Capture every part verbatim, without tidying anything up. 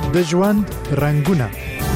د ژوند رنگونه.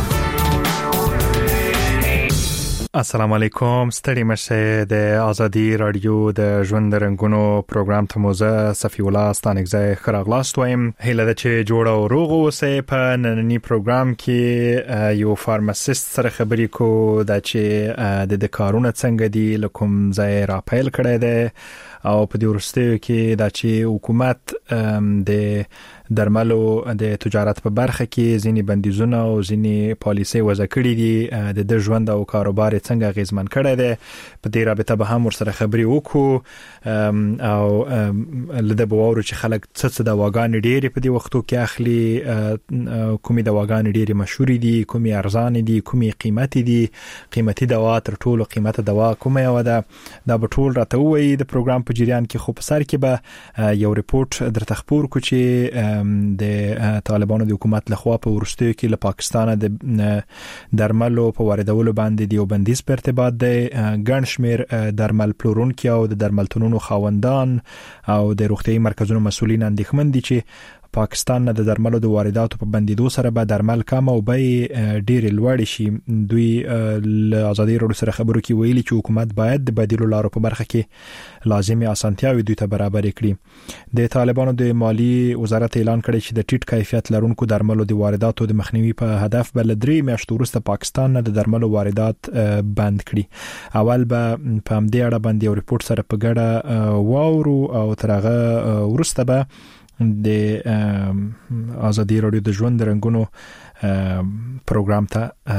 السلام علیکم، ستړي مشه د ازادي رادیو د ژوند رنگونو پروګرام ته موزه صفی الله ستانګزای خراغلاست وایم. هله د چې جوړه او روغ اوسه په نننی پروګرام کې یو فارماسیست سره خبرې کو د چې د د کارونه څنګه دي لکم ځای را پیل کړی دی او په دې ورستیو کې د چې حکومت د درملو د تجارت په برخه کې ځینی بندیزونه او ځینی پالیسي وضع کړې دي د د ژوند او کاروبار څنګه غیزمن کړی دی. په دې رابطه به هم ورسره خبرې وکړو او لده بوورو چې خلک څه څه دواګانې ډېرې په دې وختو کې اخلي، کومې دواګانې ډېرې مشهورې دي، کومې ارزان دي، کومې قیمتي دي، قیمتي دوا تر ټولو قیمته دوا کومه یو ده. دا به ټول راته وایي د پروګرام په جریان کې. خو په سر کې به یو ریپورت درته خبر کو چې د طالبانو د حکومت لخوا په ورستیو کې له پاکستان د درملو په واردولو باندې دیو بندیز په ارتباط دی. ګڼ شمېر درمل پلورونکي او د درملتونونو خاوندان او د روغتیايي مرکزونو مسؤلین اندېښمن دي چې پاکستان نه د درملو د وارداتو په بندیدو سره به درمل کم او به ډېر لوړ شي. دوی له ازادي رادیو سره خبرو کې ویلي چې حکومت باید د بدیلو لارو په برخه کې لازمي اسانتیاوي دوی ته برابر کړي. د طالبانو د مالی وزارت اعلان کړی چې د ټیټ کیفیت لرونکو درملو د وارداتو د مخنیوي په هدف بل درې میاشتې وروسته پاکستان نه د درملو واردات بند کړي. اول به په همدې اړه باندې یو ریپورت سره په ګډه واورو او ترغه وروسته به د ازادي رادیو د ژوند رنگونو پروګرام ته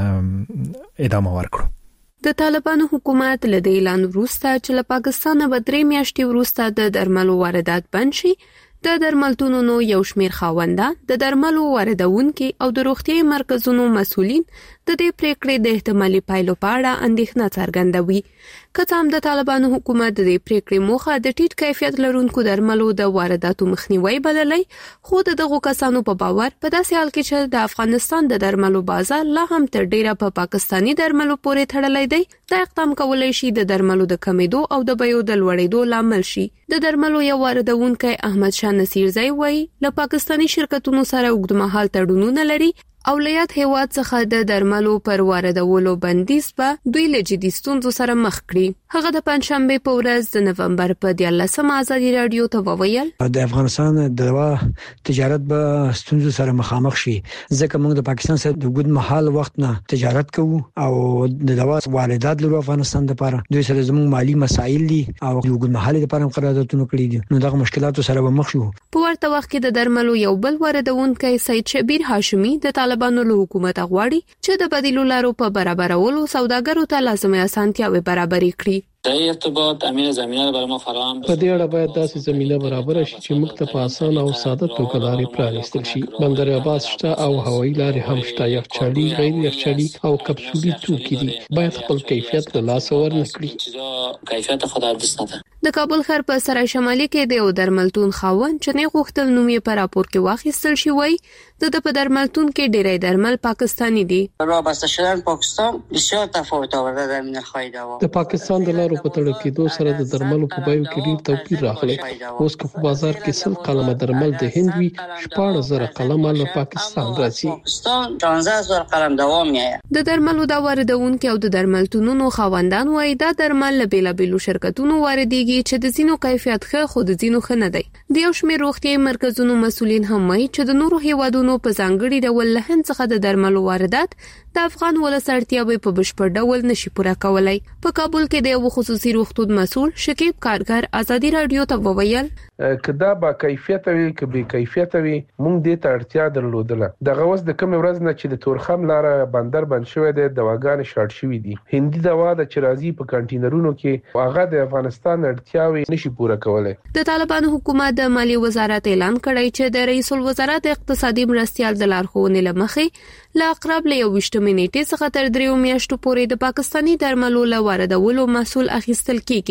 ادامه ورکړو. د طالبانو حکومت له دې اعلان وروسته چې له پاکستان به درې میاشتې وروسته د درملو واردات بند شي، د درملتونونو یو شمېر خاوندان، د درملو واردونکي او د روغتیايي مرکزونو مسؤلین د دې پریکړې د احتمالي پایلو په اړه اندېښنه څرګندوي. که څه هم د طالبانو حکومت د دې پریکړې موخه د ټیټ کیفیت لرونکو درملو د وارداتو مخنیوي بللی، خو د دغو کسانو په باور په داسې حال کې چې د افغانستان د درملو بازار لا هم تر ډیره په پا پاکستانی درملو پورې تړلی دی، دا اقدام کولای شي د درملو د کمیدو او د بیو د لوړېدو لامل شي. د درملو یو واردونکی احمد شاه نصیرزی وایي له پاکستانی شرکتونو سره اوږدمهال تړونونه لري او له یاد هیواد څخه د درملو پر واردولو بندیز به دوی له جدي ستونزو سره مخ کړي. هغه د پنځشنبه په ورځ د نومبر په دیارلسمه ازادي رادیو ته وویل د افغانستان د دوا تجارت به ستونزو سره مخامخ شي، ځکه موږ د پاکستان سره د وګړو محل وخت نه تجارت کوو او د دوا واردات لرو افغانستان لپاره. دوی سره زموږ مالی مسایل دي او د وګړو محل لپاره قراردادونه کړی دي، نو دغه مشکلاتو سره به مخ شو. په ورته وخت کې د درملو یو بل واردونکی سید شبیر هاشمي د طالبانو له حکومت غواړي چې د بدیلو لارو په برابرولو سوداګرو ته لازمي اسانتیاوي برابرې کړي. ارتباط امین زمینه برای ما فراهم په دې اړه باید داسې زمینه برابر شي چې موږ ته په اسانه او ساده توګه لارې پرانیستل شي. بندر عباس شته او هوایي لارې هم شته، یخچالي، غیر یخچالي او کپسولي توکي دي. باید خپل کیفیت له لاسه ورنکړي. کیفیت خود دست نده. د کابل ښار په سرای شمالي کې د یو درملتون خاوند چې نه غوښتل نوم یې په راپور کې واخیستل شي وایي د په درملتون کې ډېری درمل پاکستانی دي. رابسته شدن پاکستان بسیار تفاوت آورده در من خرید دوا. د پاکستان د لارو په تړل کېدو سره د درملو په بیو کې ډېر توپیر راغلی. اوس که په بازار کې سل قلمه درمل د هند وي، شپاړس زره قلمه له پاکستان راځي. پاکستان پنځه زره قلم دوا میآید. د درملو د واردونکو او د درملتونونو خاوندان وایي دا درمل له بیلابیلو شرکتونو واردېږي چې د ځینو کیفیت ښه خو د ځینو ښه نه دی. د یو شمېر روغتیايي مرکزونو مسؤلین هم وایي چې د نورو هیوادونو په ځانګړي ډول له هند څخه د درملو واردات د افغان ولس اړتیاوې په بشپړ ډول نشي پوره کولای. په کابل کې د یو خصوصي روغتون مسؤل شکیب کارګر ازادي رادیو ته وویل کدا با کیفیت وي که به کیفیت وي مونږ دې ته اړتیا درلودله. دغه اوس د کوم ورځ نه چې د تورخم لاره بندر بند شوی دی، دواګانې شارټ شوی دي. هندي دوا د چرازي په کانټینرونو کې هغه د افغانستان اړتیاوې نشي پوره کولای. د طالبانو حکومت د مالی وزارت اعلان کړی چې د رئیس الوزرا د اقتصادي مرستيال د لارښوونې لمخې لا اقرب له یوویشتمې نیټې څخه تر دریو میاشتو پورې د پاکستانی درملو له واردولو مسؤل اخیستل کیږي،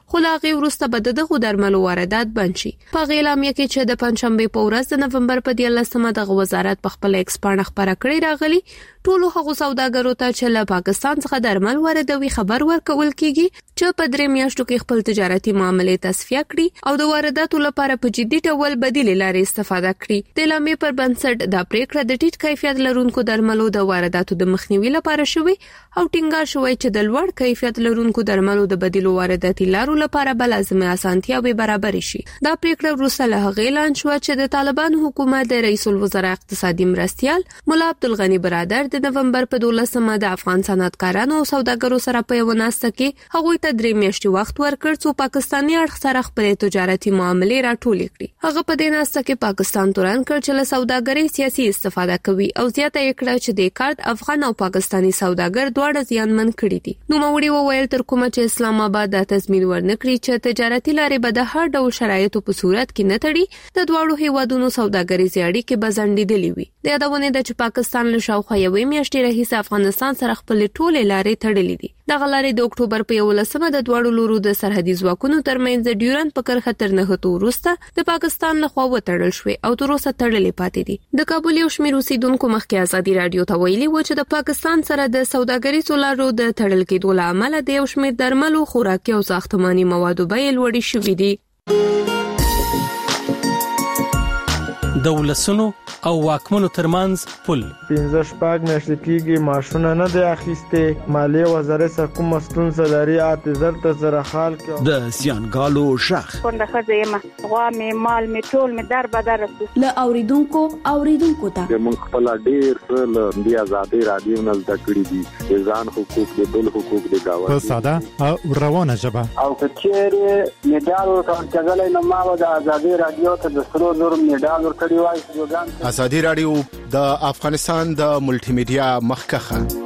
خو لا غي وروسته به دغه درملو واردات بند شي. په اعلامیه کې چې د پنځشنبه په ورځ د نومبر په دیارلسمه د وزارت په خپل ایکس پاڼه خبره کړې راغلي ټولو هغو سوداګرو ته چې له پاکستان څخه درمل واردوي خبر ورکول کیږي چې په درې میاشتو کې خپل تجارتي معاملې تصفیه کړي او د وارداتو لپاره په جدي ډول بدیل لارې استفاده کړي. د اعلامیې پر بنسټ دا پریکړه د ټیټ کیفیت لرونکو درملو د وارداتو د مخنیوي لپاره شوی او ټینګار شوی چې د لوړ کیفیت لرونکو درملو د بدیلو وارداتي لارو لپاره به لازمه اسانتیاوي برابر شي. دا پریکړه وروسته له هغې اعلان شو چې د طالبان حکومت د رئیس الوزرا اقتصادي مرستيال مولا عبدالغنی برادر د نومبر په دولسمه د افغان صنعتکارانو او سوداګرو سره په یو ناسته کې هغوی ته درې میاشتې وخت ورکړ چې پاکستاني اړخ سره خپل تجارتي معاملې راټولې کړي. هغه په دې ناسته کې پاکستان تورن کړ چې له سوداګرۍ سیاسي استفاده کوي او زیاته یې کړه چې د کارت افغان او پاکستاني سوداګر دواړه زیانمن کړي دي. نو موري وویل تر کومه چې اسلام آباد د تضمین ورنکړي چې تجارتي لارې به د هر ډول شرایطو په صورت کې نه تړي د دواړو هیوادونو سوداګریزي اړیکې به ځنډېدلې وي. د یادونه ده چې پاکستان له شاوخوا یوې میاشتې راهیسې افغانستان سره خپل ټولې لارې تړلې دي. دغه لارې د اکتوبر په یولسمه د دواړو لورو د سرحدي ځواکونو ترمنځ د ډیورند په کرښه تر نهه وروسته د پاکستان لخوا وتړل شوې او تر اوسه تړلې پاتې دي. د کابل یو شمېر اوسیدونکو مخکې ازادي رادیو ته ویلي و چې د پاکستان سره د سوداګریزو لارو د تړل کېدو له امله د یو شمېر درملو، خوراکي او ساختماني موادو بیې لوړې شوې دي. د ولسونو او واکمنو ترمنځ پل پنځه شپږ میاشتې کېږي ماشونه نه دی اخیستې. مالیې وزارت څخه کومه ستونزه لري اته زر ته سره حال کې د سیانګالو شخ څنګه ښځه یم غوا مې مال مې ټول مې در بدر رسو له اوریدونکو اوریدونکو ته موږ خپل ډیر څه له دې ازادي رادیو نه زده کړی دي ځان حقوق دي بل حقوق دي گاوه په ساده او روانه ژبه او کچېره میډال ورکړل نو ما د ازادي رادیو ته د سرو زر میډال ورکړی وای. ازادي رادیو د افغانستان د ملټي میډیا مخکخه.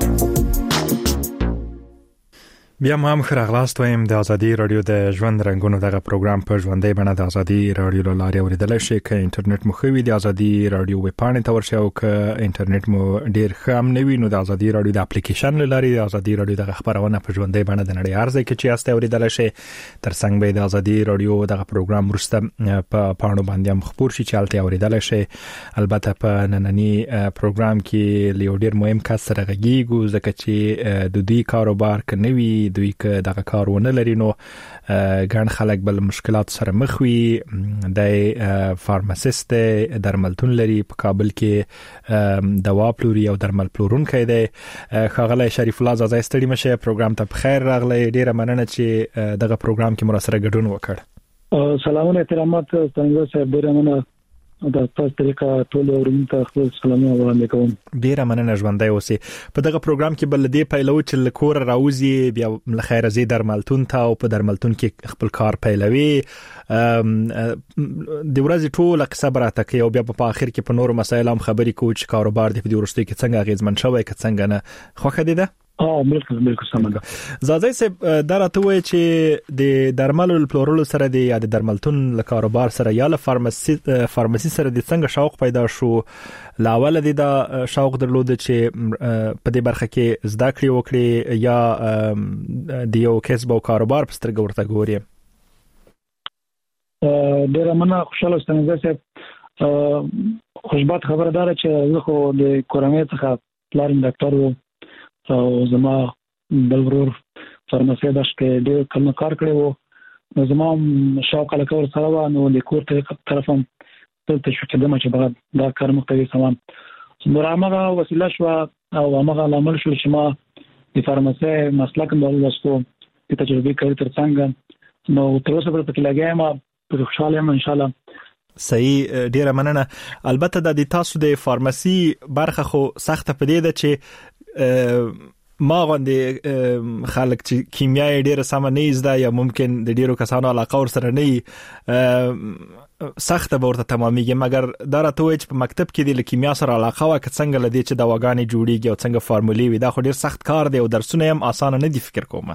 بیا هم خراغلاست وایم د ازادي رادیو د ژوند رنگونو دغه پروګرام په ژوندۍ بڼه د ازادي رادیو له لارې اوریدل شي. ک انټرنیټ مو خوي د ازادي رادیو ویب پاڼې ته ورشئ او ک انټرنیټ مو ډیر خام نه وي نو د ازادي رادیو د اپلیکیشن له لارې د ازادي رادیو د خبرونه په ژوندۍ بڼه د نړۍ ارزه کې چې استه اوریدل شي. تر څنګ به د ازادي رادیو دغه پروګرام ورسته په پاڼو باندې هم خبر شي چې الته اوریدل شي. البته په نننی پروګرام کې لیو ډیر مهم کس سره غږیږو ځکه چې د دوی کاروبار کنوي دوی که دغه کارونه لري نو ګڼ خلک بل مشکلات سره مخ وي. د فارماسیست درملتون لري په کابل کې دوا پلوري او درمل پلورونکی دی. ښاغلی شریف الله زازای ستړي مشه پروګرام ته بخیر راغلی. ډیره مننه چې دغه پروګرام کې مو سره ګډون وکړ. سلامونه احترامات څنګه صاحب ډیره مننه دا تاسو طریقه ټول ورته خپل سلامونه وړاندې کوم. ډیره مننه ژوندۍ اوسئ. په دغه پروګرام کې بل دې پیلو چې لکور راوځي بیا لخیر زی درملتون ته او په درملتون کې خپل کار پیلوي. د ورځې ټول قصه براته کوي او بیا په اخر کې په نورو مسایلو هم خبرې کوي چې کاروبار دې په دې ورسته کې څنګه اغیزمن شوی که څنګه نه. خوښه دي ده؟ اه بالکل بالکل سمه. زازای صاحب دا راته وایي چې د درملو پلورلو سره د یا د درملتون له کاروبار سره یا له فارماسي فارماسي سره د څنګه شوق پیدا شو؟ لاول د دا شوق درلود چې په دې برخه کې زده کړې وکړي یا د یو کسب او کاروبار په سترګه ورته ګوري؟ ډیره مننه خوشاله ستنګه صاحب. خوشبخت خبردار چې زه خو د کورنۍ څخه پلان ډاکټر وم او زما بل ورور فارماسي داش کې ډېر کم کار کړی وو. نو زما شوق له کور سره و نو د کور ته طرفم ته شو چې دمه چې بعد دا کار مختلف سامان نو هغه وسیله شو او هغه عمل شو چې ما د فارماسي مسلک په واسطو د تجربه کړې تر څنګه نو تر اوسه په کې لګایم په خوشاله یم ان شاء الله. صحیح ډیره مننه. البته د تاسو د فارماسي برخه خو سخت پدې ده چې ما غوندې خلک چې کیمیاي ډیره سم نه زده یا ممکن د ډیرو کسانو علاقه ور سره نه سخت به ورته تمامېږي مګر دا راته وایي چې په مکتب کې د کیمیا سره علاقه وا که څنګه لدی چې دواګانې جوړیږي او څنګه فارمولې وي دا خو ډیر سخت کار دی او درسونه هم اسانه نه دي فکر کوم.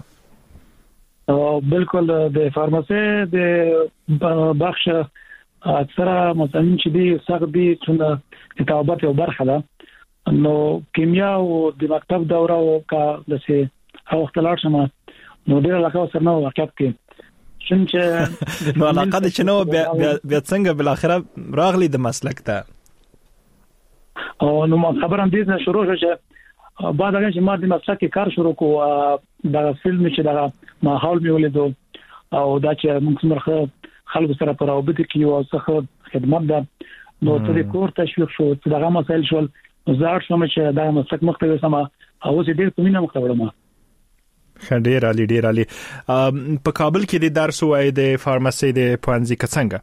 بالکل د فارماسي د بخش اکثره مضامین چې دي سخت دي چې کتابت یو برخه ده. نو کیمیا او د مکتب دوره او کا د سه او اختلاف شمه نو ډیر علاقه سره نو واقعیت کې څنګه نو علاقه د چنو بیا بیا څنګه بل اخره راغلی د مسلک ته او نو خبرم دې شروع شوه بعد هغه چې ما د مسلک کار شروع کو دا فلم چې دا ماحول می ولیدو او دا چې موږ څنګه خلکو سره پر اوبد کې او څه خدمت ده نو ته د کور تشویق شو چې دا مسایل شول زار شوم چې دا مسلک مختلف سم او زه دې په مینه مخاورم ډیر علي ډیر علي په کابل کې د درس وای د فارماسي د پوهنځي څنګه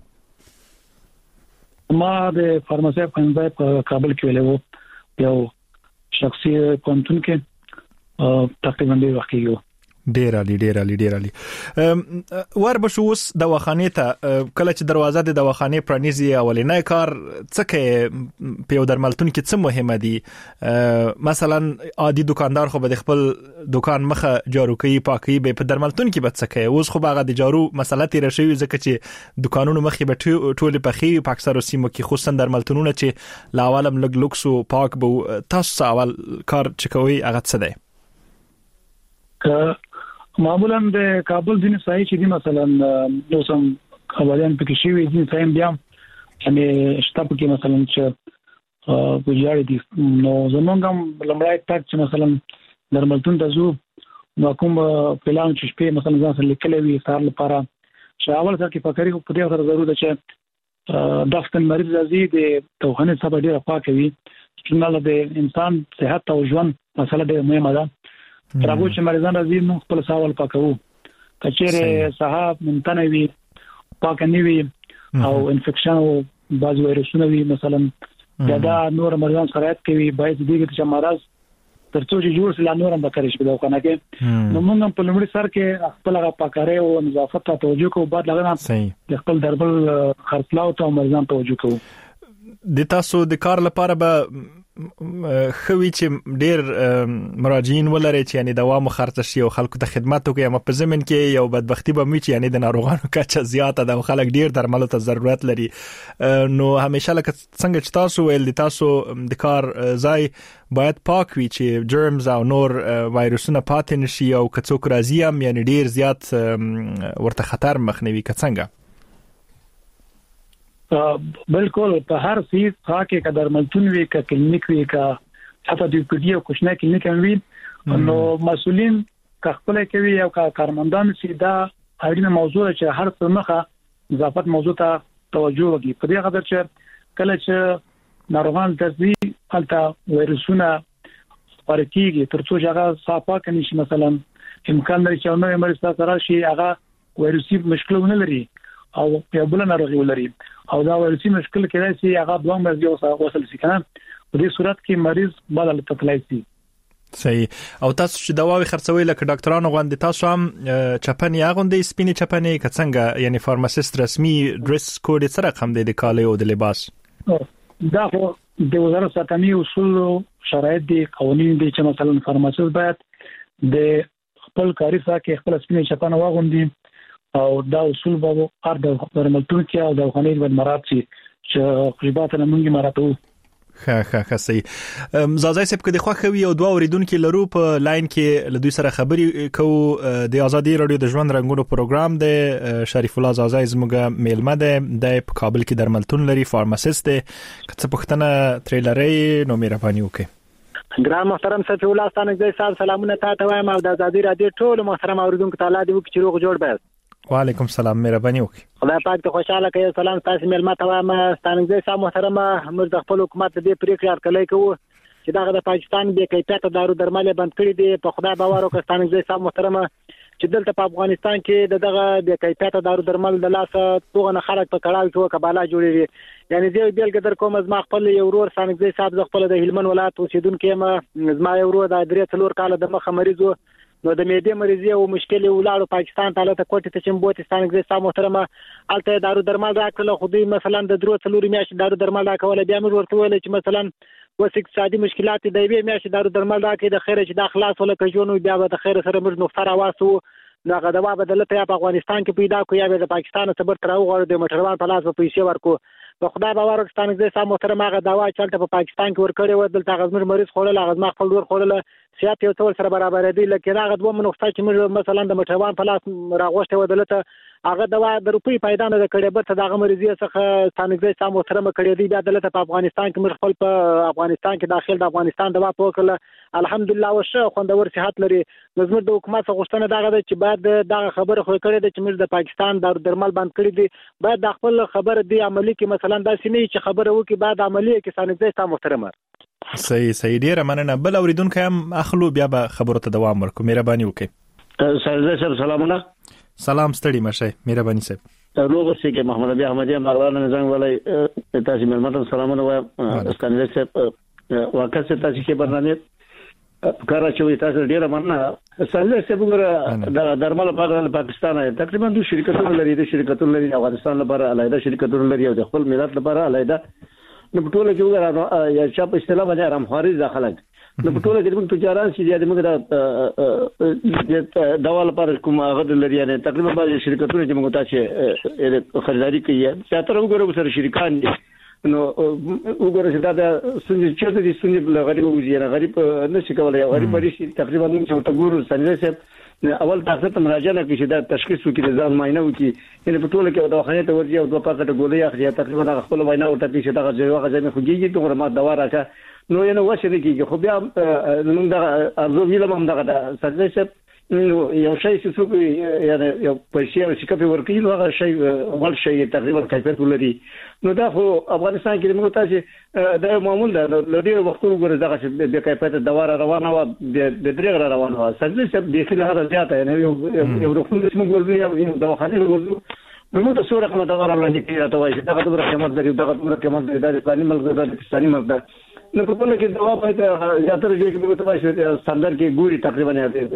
ما د فارماسي پوهنځي په کابل کې ویلو یو شخصي پوهنتون کې تقریبا ډیر وخت یو ډیر علي ډیر علي ډیر علي ور بشوس دواخانه ته کله چې دروازه د دواخانه پرانیزي اولینای کار څه په یو درملتون کې څه مهمه دي مثلا عادي دکاندار خو به خپل دکان مخه جارو کوي پاکي به په درملتون کې به څه کوي اوس خو باغه د جارو مسله تیر شوی ځکه چې دکانونو مخې به ټول پخي په اکثر سیمو کې خصوصا درملتونونه چې لاوالم لګ لوکس او پاک به تاسو اول کار چکوي هغه څه دی معمولا د کابل ځینې ځای چې دي مثلا نو سم اولین پکې شي وي ځینې ځای بیا یعنی شته پکې مثلا چې ویاړ دي نو زمونږ هم لمړای تک چې مثلا درملتون ته زو نو کوم پلان چې شپې مثلا ځان سره لیکلې وي سار لپاره چې اول ځکه په کاری په دې سره ضرورت ده چې دفتر مریض راځي د توخانه څخه ډیره پاکه وي چې نه د انسان صحت او ژوند مسله ډیره مهمه ده راغو چې مریضان راځي نو خپل سوال پاکو کچېره صاحب منتنه وي پاک نه وي او انفیکشن او بعض وایرسونه وي مثلا دا نور مریضان سره کوي باید دې چې مرض ترڅو چې جوړ سلا نور هم بکرش په دوکانه کې نو موږ په لومړي سر کې خپل هغه پاکاره او نظافت ته توجه کوو بعد لغنه خپل دربل خرڅلاو ته مریضان توجه کوو د تاسو د کار لپاره به خوي چې ډیر مراجعين ولري چې یعنی دوام خرڅ شي او خلکو ته خدمات وکړي اما په زمين کې یو بدبختی به مې چې یعنی د ناروغانو کچه زیاته ده او خلک ډیر درملو ته ضرورت لري نو همیشه لکه څنګه چې تاسو ویل دي تاسو د کار ځای باید پاک وي چې جرمز او نور وایرسونه پاتې نشي او که څوک راځي هم یعنی ډیر زیات ورته خطر مخنیوي څنګه بالکل په هر سیس خاکه کا درملتون وی کا کلینیک وی کا حتی د پی او کوشنه کلینیک وی نو مسؤلین کا خپل کوي او کا کارمندان سیدا اړینه موضوع چې هر څه مخه اضافت موضوع ته توجه وکړي په دې خاطر چې کله چې ناروغان تزي حالت وایرسونه ورکیږي ترڅو چې هغه صافه کني شي مثلا امکان لري چې نو مریض سره شي هغه وایرسي مشکلونه لري او په بل ناروغي ولري او دا ورسي مشکل کېدای شي هغه دوه مرض یو سره وصل شي کنه په دې صورت کې مریض بدل تطلای شي صحیح او تاسو چې دواوی خرڅوي لکه ډاکټرانو غوندي تاسو هم چپنی غوندي سپینی چپنی کڅنګ یعنی فارماسیست رسمي ډریس کوډ سره کوم دی د کالي او د لباس دا خو د وزارت ساتنی اصول شرایط دي قوانين دي چې مثلا فارماسیست باید د خپل کاری سره خپل سپینی چپنه واغوندي او دا اصول به هر د درملتون کې او د خانې باندې مراد شي چې خپلات نه مونږه مراتو ښه ښه ښه صحیح زازای صاحب کدي خو خوي او دوه اوریدونکو لرو په لاین کې لدوی سره خبري کوو د ازادي رادیو د ژوند رنگونو پروګرام د شریف الله زازای زموږه میلمه ده د کابل کې درملتون لري فارماسیست ده کڅ پختنه تریلري نو مهرباني وکړئ ګرام محترم صفی الله ستانګ زې سلامونه تاسو وایم او د ازادي رادیو ټول محترم اوریدونکو تعالی دې وکړي روغ جوړ به وعلیکم السلام مهرباني وکړئ خدای پاک ته خوشاله کوي سلام تاسو ملما ته وایم ستانګ زې محترمه موږ د خپل حکومت دې پریکړه ارکلای کوو چې دغه د پاکستان د کیفیت دارو درمل بند کړی دي په خدای باور وکړئ ستانګ زې محترمه چې دلته په افغانستان کې دغه د کیفیت دارو درمل د لاسه توغه خلک په کړهو کې وکباله جوړیږي یعنی زه بیل ګدر کوم زما خپل یو ورور ستانګ زې صاحب خپل د هلمند ولایت اوسیدونکو ما زما یو ورور د درې څلور کال د مخه مریضو نو د میډیا مریضي او مشکل ولاړو پاکستان ته ته کوټه ته چمبوت ستانګ زې محترمه الته دارو درمل راکړل خو دوی مثلا د درو څلور میاشتې دارو درمل راکول بیا موږ ورته ویل چې مثلا وس اقتصادي مشکلات د وی میاشتې دارو درمل راکې د خیره چې د اخلاص ولا کجونو بیا د خیره سره موږ نو سره واسو نو غدوا بدلته یا په افغانستان کې پیدا کو یا د پاکستان صبر تر وګړو د موټروان په لاس په پیسې ورکو په خدای باور ستانګ زې محترمه هغه دوا چلته په پاکستان کې ورکړې و دلته غزمر مریض خورل غزما خپل ور خورل سیاست یو څول سره برابر دي لکه راغ دوه منوخته چې موږ مثلا د مټوان په لاس راغوښته ودلته هغه دوا د روپی پیدا نه کړي به ته دغه مریضي څخه ستانګځي سم محترمه کړي دي بیا دلته په افغانستان کې موږ خپل په افغانستان کې داخل د افغانستان دوا پوکله الحمدلله وشه خوندور صحت لري زموږ د حکومت غوښتنه دغه ده چې بعد دغه خبره خو کړي ده چې موږ د پاکستان د درمل بند کړي دي بعد د خپل خبره دی عملی کې مثلا دا سینې چې خبره وکي بعد عملی کې ستانګځي سم محترمه صحیح صحیح ډیره مننه بل اوریدونکو هم اخلو بیا به خبرو ته دوام ورکو مهرباني وکړئ سرزه صاحب سلامونه سلام ستړي مشه مهرباني صاحب لوګو سي کې محمد ابي احمدي مغران زنګ ولای تاسو ملمت سلامونه وایم استانله صاحب واقع څه تاسو کې برنامه کارا چوي تاسو ډیره مننه سرزه صاحب ګره د درمل په پاکستان تقریبا دوه شرکتونه لري د شرکتونو لري افغانستان لپاره علایده شرکتونه لري او د خپل ملت لپاره علایده نو په ټوله کې وګورئ یا چې په اصطلاح باندې آرامخواري داخله نو په ټوله کې موږ تجارت چې د موږ د دوا لپاره کوم هغه لري یعنی تقریبا بعض شرکتونه چې موږ تاسو خریداري کوي چې تر وګورئ سره شریکان نو وګورئ چې دا د سنجي چې د سنجي غریب وځي نه غریب نشي کولای غریب لري تقریبا موږ چې تګورو سنجي اول تاسو ته مراجعه کوي چې دا تشخیص وکړي د ځان معاینه وکړي یعنی په ټوله کې دواخانه ته ورځي او دوه پاکټ ګولۍ اخلي تقریبا خپل معاینه ورته کوي چې دا ځای واغ ځای نه خوږي ته ورما دوا راکا نو یې نو وشه دي کې خو بیا موږ دا ارزو ویلم هم دا سرجه یو شی چې څوک یعنی یو پیسې او شکایت ورکړي نو هغه شی ول شی تقریبا کیفیت ولري نو دا خو افغانستان کې موږ تاسو د معمول د لري وختونو ګره دغه چې د کیفیت دوا روانه و د درې روانه و سرجه د خلک هغه زیاته نه یو یو رخصت موږ ورغلو یو دواخانه ورغلو نو تاسو سره کومه دوا راوړل کیږي دا وایي چې دغه د قیمت لري دغه د قیمت لري د اسلامي ملک د پاکستاني ملک نو په کومه کې دوا په زیاتره ځای کې موږ تاسو ستاندر کې ګوري تقریبا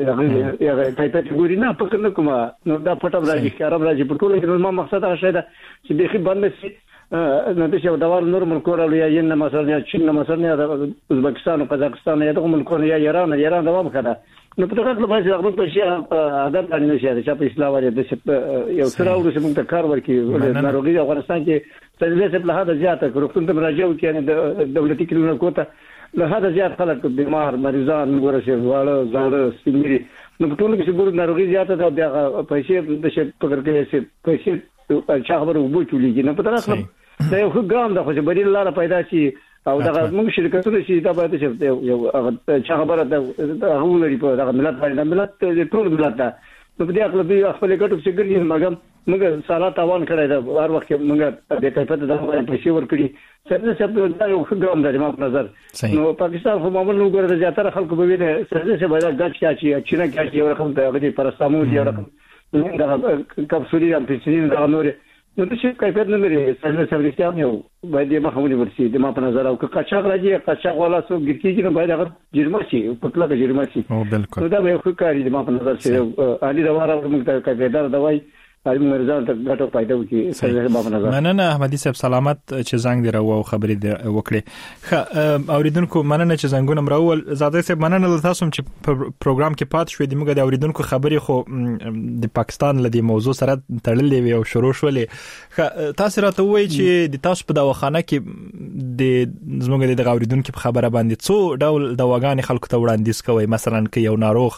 هغه کیفیت ګوري نه په کومه کومه نو دا پټه راځي کارم راځي په ټول کې نو مقصد هغه شی دا چې به خې باندې سي نو د څه دوا نور ملکونه یا ین مثلا یا چین مثلا یا ازبکستان او قزاقستان یا دغه ملکونه یا ایران ایران دوا مخه نو په دغه لپاره چې موږ په شي عادت باندې نشي چې په اسلام باندې د یو سره ورسې موږ ته کار ورکړي ناروغي افغانستان کې تجربه په لحاظ زیاته کړو ته راځو کې یعنی دولتي کلینیک کوته له هدا زیات خلک بیمار مریضان ورسې واړه زاړه سپینري نو په ټول کې چې ګور ناروغي زیاته ده بیا پیسې د شي په کړکې چې پیسې چا خبره وبو چولېږي نو په دغه دا یو ګام د خو چې بدیل لاره پیدا شي او دا موږ شرکتونه چې دا باید چې یو هغه چا خبره ده هغه لري په دغه ملت باندې ملت ټول ملت ده نو په دې خپل به خپل ګټو چې ګرځي مګم موږ سالا تاوان کړی دا هر وخت موږ د کیفیت د پیسې ورکړي څنګه چې دا یو ګام ده ما په نظر نو پاکستان خو معمول نو ګره زیاتره خلکو به ویني څنګه چې باید ګټ چاچی چې نه کاږي یو رقم ته غوډي پرستامو دی یو رقم دا کپسولي د پېچینې دا نور نو د شي کیفیت نه لري څنګه چې ورستیان یو باید یې مخمونی ورسي د ما په نظر او که قاچاق راځي قاچاق ولا سو ګرځي نو باید هغه جرمه شي په کله کې جرمه شي او بالکل دا به خو کاری د ما په نظر چې علي دا واره موږ ته کیفیت دواي علي مرزان ته غټو پیدا وکي سره په نظر مننه احمدي صاحب سلامت چې زنګ دی راو خبرې دی وکړي خ اوریدونکو مننه چې زنګونم راول زاده صاحب مننه تاسو چې په پروګرام کې پات شوې د موږ د اوریدونکو خبرې خو د پاکستان لدی موضوع سره تړلې وي او شروع شولې خ تاسو راته وایي چې د تاسو په دواخانه کې د زموږ د اوریدونکو په خبره باندې څو ډول دواګانې خلکو ته وړاندیز کوي مثلا کې یو ناروغ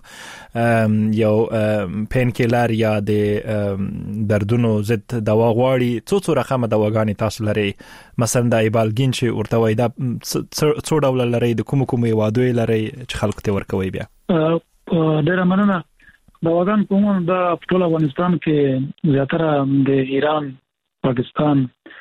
یو پین کیلر یا د دردونو ضد دوا غواړي څو څو رقم دواګانې تاسو لري مثلا د ایبالګین چې ورته وای دا څو ډول لري د کوم کوم وادوي لري چې خلکو ته ورکوي بیا ډېر مننه دواګان کوم د ټول افغانستان کې زیاتره د ایران پاکستان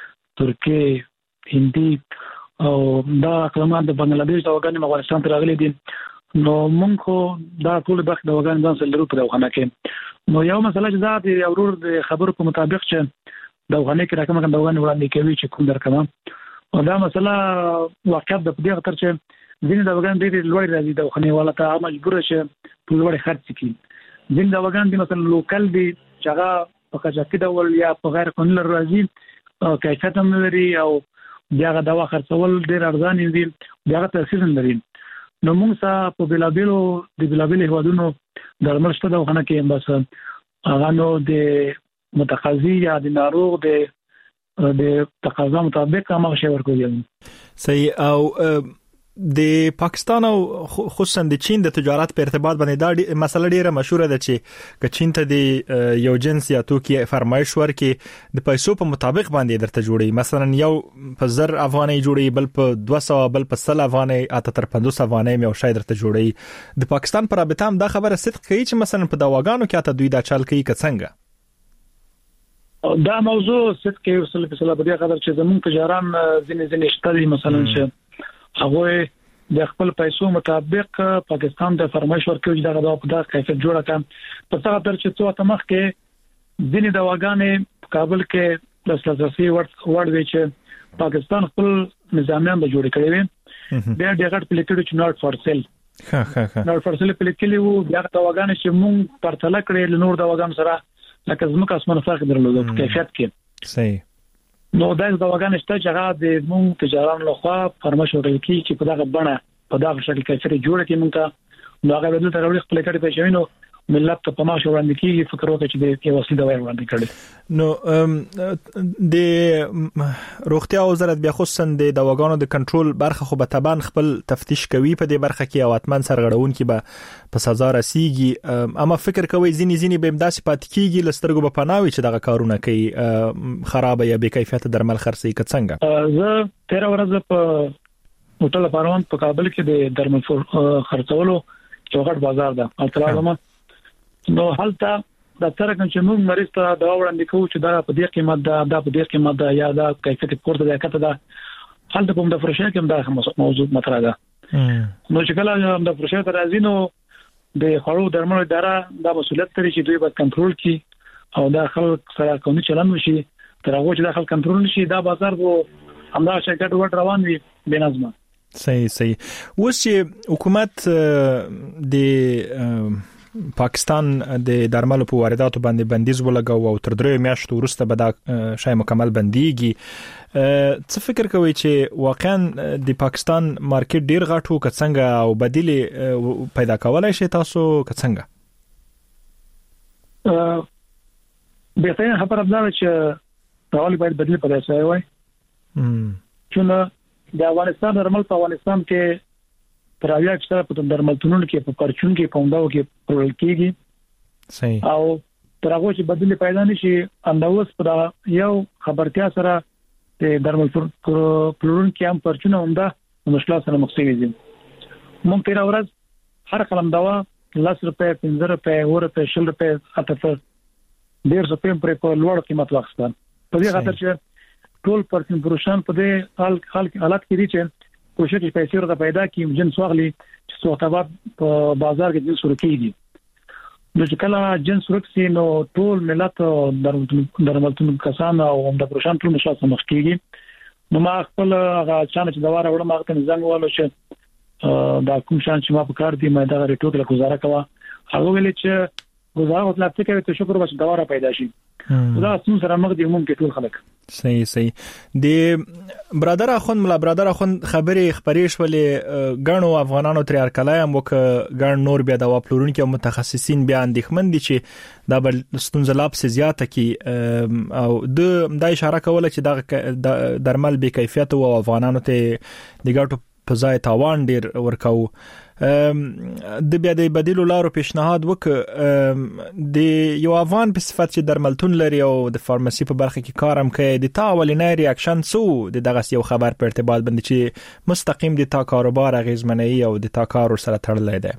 ترکیه هندي او دا کلمات د بنگلاديش دواګانې افغانستان ته راغلي دي نو مونږ خو دا ټول بخت دواګان ځان سره لرو په دواخانه کې نو یو مسله چې دا د اورور د خبرو په مطابق چې دواخانه کې راکمه دواګان وړاندې کوي چې کوم درکمه او دا مسله واقعیت د دې خاطر چې ځینې دواګان ډېر لوړ راځي دواخانه والا ته مجبور شي په لوړ خرڅ کړي ځینې دواګان دي مثلا لوکل دي چې هغه په قاچاقي ډول یا په غیر قانوني راځي او کیفیت هم لري او بیا هغه دوا خرڅول ډېر ارزان دي بیا هغه تاثیر لري نو موږ سره په بلابلو د بلابل هوادونو درمل شته دغه کې بس هغه نو د متقاضي یا د ناروغ د د تقاضا مطابق هغه شی ورکوي صحیح او د پاکستان او خصوصا د چین د تجارت په ارتباط باندې دا مسله ډیره مشهوره ده چې ک چین ته د یو جنس یا توکي فرمایش ورکې د پیسو په مطابق باندې درته جوړي، مثلا یو په زر افغانۍ جوړي، بل په دوه سوه، بل په سل افغانۍ، اته تر پنځوس افغانۍ مې او شاید درته جوړي. د پاکستان پر رابطه هم دا خبره صدق کوي چې مثلا په دواګانو کې اته دوی دا چل کوي که څنګه؟ دا موضوع صدق کوي وسل په سلا په دې خبر چې زمون تجاران ځینې ځینې شتري مثلا چې هغه د خپل پیسو مطابق پاکستان د فرمایش ورکوي دا د په دغه کیفیت جوړه کړم. په څه خاطر چې څو ته مخ کې ځینې دواګانې کابل کې د سلاسي ورډ وی چې پاکستان خپل نظامیان به جوړ کړی وي، بیا دغه پلیټډ چې نوٹ فور سیل ها ها ها نوٹ فور سیل پلیټلی وو، بیا دواګانې چې مونږ پرتله کړې نور دواګان سره لکه زموږ اسمنه فرق درلود په کیفیت کې. صحیح. نو دا د دواګانې شته چې هغه د مونږ تجاران لخوا فرمایش ورکړي چې په دغه بڼه په دغه شکل کیفیت جوړ کړي مونږ نو هغه بدل تر وړي خپل کړي په شوینو ملت ته په ماشه وړاندې کیږي فکر وکړي چې د یو وسیله وایي وړاندې کړي. نو د روغتیا وزارت بیا خصوصا د دواګانو د کنټرول برخه خو به تبان خپل تفتیش کوي په دې برخه کې او اتمن سرغړون کې به په سزا رسیږي، اما فکر کوي ځینې ځینې به امداسي پات کیږي لسترګو په پناوي چې دغه کارونه کوي خراب یا بې کیفیت درمل خرڅي که څنګه؟ زه تیر ورځ په هوټل پاروان په کابل کې د درمل خرڅولو چوغټ بازار ده او تلالمه نو حالته د ترکن چې موږ مریض ته دوا وړاندې کوو چې دا په دې قیمت ده، دا په دې قیمت ده یا دا کیفیت پورته ده کته ده، حالته کوم د فرشه کې دا موضوع مطرح ده. نو چې کله د فرشه تر ازینو د خړو درملو اداره دا مسولیت لري چې دوی به کنټرول کړي او دا خلک سره قانوني چلند وشي، تر هغه چې دا خلک کنټرول شي دا بازار وو همدا شرکت ور روان وي بنظمه. صحیح صحیح. اوس چې حکومت د پاکستان د درملو په وارداتو باندې بندیز ولګاو او تر درې میاشتو وروسته به دا شای مکمل بنديږي، څه فکر کوي چې واقعا د پاکستان مارکیټ ډیر غټو که څنګه او بدیل پیدا کولای شي تاسو که څنګه؟ به ته خبره ده چې راولي باید بدیل پیدا شي وای چې د افغانستان درمل په افغانستان کې تر اویا چې په درملتونونو کې په پرچون کې پونداو کې پرول کېږي. صحیح. او تر هغه چې بدیل پیدا نشي انداوس پر یو خبرتیا سره د درملتون پرون کې هم پرچونه همدا مشکلات سره مخ شوي دي. مونږ تیر ورځ هر قلم دوا لس روپے پنځه روپے اور په شل روپے اته ډیر څه په پر په لوړ قیمت واخستان. په دې خاطر چې ټول پرچون پروشن په دې حال حالت کې دي چې کوشش پیسې ورته پیدا کیم جنس واغلي چې سوتابات په بازار کې جنس ورکېږي. نو چې کله جنس ورکسي نو ټول ملت درملتون کسان او د پروشان ټول مشاهده مخ کېږي. نو ما خپل هغه چانه چې دواره وړم هغه ته زنګ والو چې دا کوم شان چې ما په کار دی ما دا ریټوک له گزاره کوا هغه ویل چې گزاره مطلب څه کوي ته شکر وبس دواره پیدا شي دا څنګه سره موږ د عموم کې ټول خلک. صحیح صحیح. د برادر اخوند ملا برادر اخوند خبرې خبرې شولې غنو افغانانو تر ارکلایم وک غن نور بیا د واپلورونکو او متخصصین بیا اندېخمن دي چې دا بل ستونزه لا په زیاته کې او د د اشاره کوله چې د درمل به کیفیت او افغانانو ته د ګټو په ځای تاوان ډیر ورکاو. د بیا د بدیلو لارو پیشنهاد وک د یو افغان په صفت چې درملتون لري او د فارماسي په برخه کې کارم کوي د تا ولینې ریاکشن سو د دغه یو خبر په ارتباط باندې چې مستقیم د تا کاروبار غیزمنۍ او د تا کار سره تړلې ده.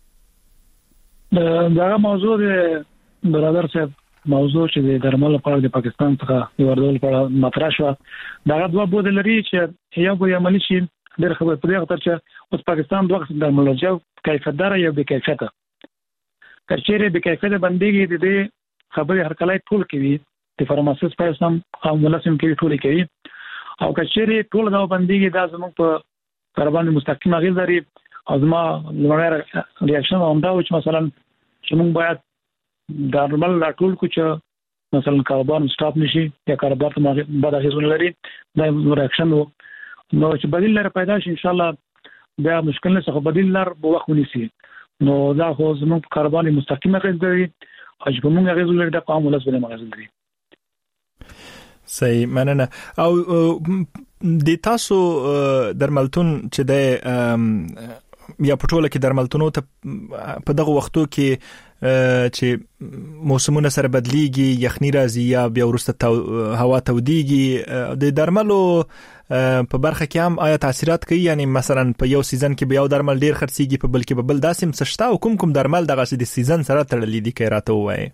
دا موضوع د برادر صاحب موضوع چې د درمل لپاره د پاکستان څخه یو ورډول په مطرح شو دا دوه بود لري چې یو به عملی شي ډېر خبر په دې خاطر چې اوس پاکستان دوه قسم درمل لري کیفیت دار یا بې کیفیت. کچېره بې کیفیت باندې د دې خبرې هر کله ټول کوي د فارماسیست په اساس هم ملاسم کوي ټول کوي او کچېره ټول دا باندې دا زموږ په کاربان مستقیم اغیز لري او زما لوړ ریاکشن هم دا چې مثلا چې موږ باید درمل لا ټول کو چې مثلا کاربان سټاپ نشي یا کاربان ته بعد اغیزونه لري دا ریاکشن نو چې بدیل لري پیدا شي ان شاء الله بیا مشکل نه څه بدیل لر په وخت ونیسي نو دا خو زموږ کاربان مستقیمه کوي او چې موږ غوښتل لري د قانون ولس باندې مغزل دي. صحیح مننه. او د تاسو درملتون چې د یا پټوله کې درملتونو ته په دغه وختو کې چې موسمونه سره بدليږي یخني راځي یا بیا ورسته هوا توديږي د درملو په برخه کې هم آیا تاثیرات کوي یعنی مثلا په یو سیزن کې بیا درمل ډیر خرڅيږي په بل کې په بل داسې مشتا او کوم کوم درمل دغه د سیزن سره تړلې دي کې راته وایي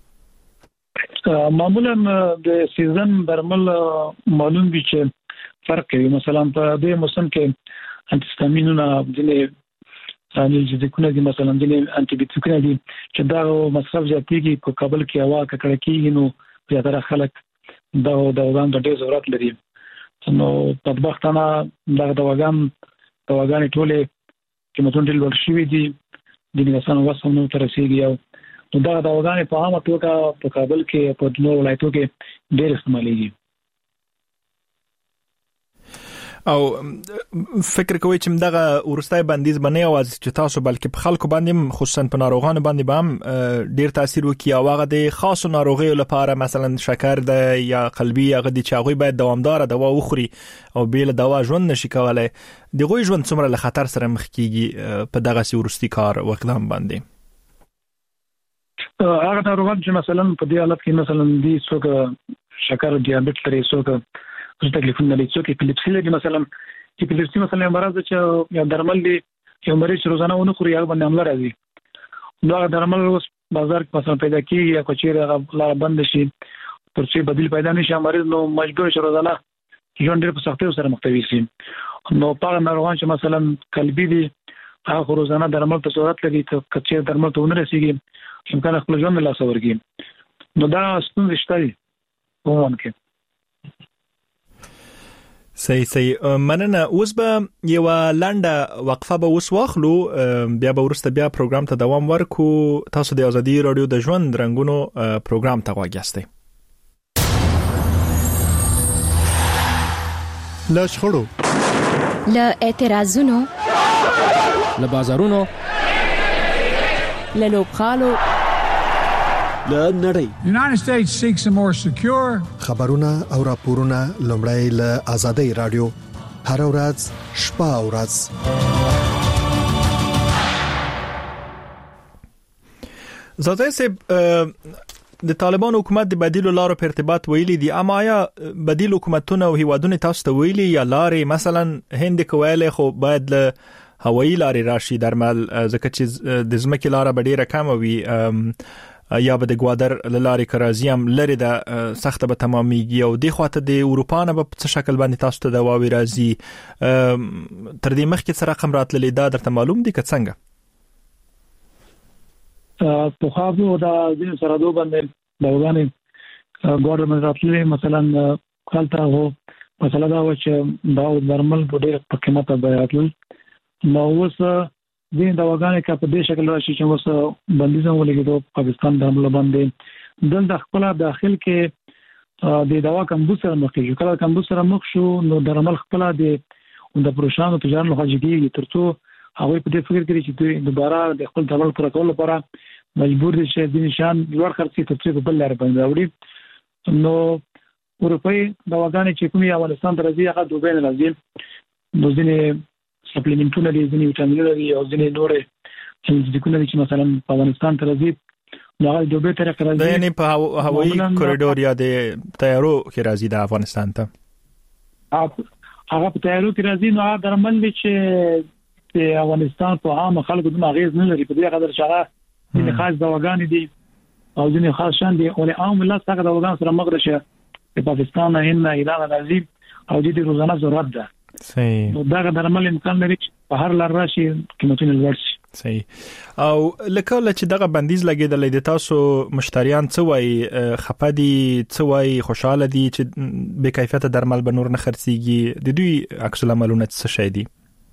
معمولا د سیزن درمل معلوم دي چې فرق کوي مثلا په دې موسم کې انټیستامینونه د انالجیکونه دي مثلا د انټي بیوټیکونه دي چې دا مصرف زیاتېږي په کابل کې هوا ککړه کیږي نو زیاتره خلک دا دواګان د ډېر ضرورت لري نو په وختانه دا دواګان دواګان ټوله قیمتونه ډېر لوړ شوي دي د انسان وسمنو تر رسیدي او دا دواګان په عامه توګه په کابل کې په نورو ولایتونو کې ډېر استعمالېږي او فکر کوي چې دغه ورستای بندیز باندې اواز چې تاسو بلکې په خلکو باندې خصوصا په ناروغانو باندې به هم ډیر تاثیر وکړي او هغه د خاصو ناروغیو لپاره مثلا شکر د یا قلبي هغه د چاغوي باید دوامدار دوا وخوري او بیل دوا ژوند نشي کولای دغه ژوند څومره له خطر سره مخ کیږي په دغه سی ورستي کار او اقدام باندې هغه ناروغان چې مثلا په دې حالت کې مثلا دي څوک شکر ډیابیټ لري څوک څه تکلیفونه لري څوک اپیلیپسي لري مثلا اپیلیپسي مثلا مرض چې یو درمل دی یو مریض روزانه ونه خوري هغه باندې عمل راځي نو هغه درمل اوس بازار کې مثلا پیدا کیږي یا کوچیر هغه لار بند شي پر څه بدیل پیدا نشي مریض نو مجبور شي روزانه ژوند ډېر په سختۍ سره مخ ته وي نو په ناروغان چې مثلا قلبي دي هغه روزانه درمل ته ضرورت لري ته کوچیر درمل ته ونه رسیږي امکان خپل ژوند له لاسه ورګي نو دا ستونزې شته دي ومن کې صحیح صحیح مننه اوس به یو لنډه وقفه به وس واخلو بیا به ورسته بیا پروګرام ته دوام ورکو تاسو د ازادي رادیو د ژوند رنگونو پروګرام ته واګیاستئ لا شخړو لا اعتراضونو لا بازارونو لا لوبخالو لا نړۍ The United States seeks a more secure خبرونه او راپورونه لومړی له ازادي رادیو هر ورځ شپه او ورځ زاده سه د طالبان حکومت د بدیل لارو په ارتباط ویلي دي اما یا بدیل حکومتونه او هیوادونه تاسو ته ویلي یا لارې مثلا هند کویل خو باید له هوایی لارې راشي درمل ځکه چې د ځمکې لار به ډیره کم وي یا به د ګوادر لارې کرازیم لري د سخته به تمامېږي او د خواته د اروپا نه په څه شکل باندې تاسو ته د واوی راځي تر دې مخکې سره رقم راتللی دا درته معلوم دي که څنګه په خاطر دا د سره دوه باندې دغه ګورنمنت راتللی مثلا خلته هو مثلا دا و چې دا درمل په ډېر په قیمت به راتل نو اوس دین دا وګانې کا په دې شکل راشي چې اوس بندیزونه ولګېدو پاکستان د حمله باندې دل د خپل داخل کې د دوا کمبو سره مخ کیږي کله کمبو سره مخ شو نو درمل خپل د د پروشانو تجارت له خارجيږي ترڅو هغه په دې فکر کوي چې دوی دوباره د خپل درمل پر کول لپاره مجبور دي چې د نشان لوړ خرڅي ترڅو په بل لار باندې راوړي نو اروپאי دواګانې چې کومي افغانستان ته راځي هغه دوبه نه راځي نو ځینې سپلیمنټونه دي ځینې ویټامینونه دي او ځینې نورې انټیبیوټیکونه دي چې مثلا په افغانستان ته راځي نو هغه دوبه تر راځي دا یعنی په هوایي کوریډور یا د تیارو کې راځي د افغانستان ته هغه په تیارو کې راځي نو هغه درمل چې د افغانستان په عام خلکو د مغز نه لري په دې قدر چې هغه د خاص دواګانې دي او ځینې خاص شان دي او عام ملت څنګه دواګان سره مغرشه په پاکستان نه نه ایران راځي او د دې روزانه ضرورت ده صحیح نو دا درمل امکان لري په هر لار راشي قیمتونه لوړ شي صحیح او لکه چې دغه بندیز لګیدل د تاسو مشتریان څه وای خپدي څه وای خوشاله دي چې به کیفیت درمل به نور نه خرڅيږي د دوی عکس العملونه څه شي دي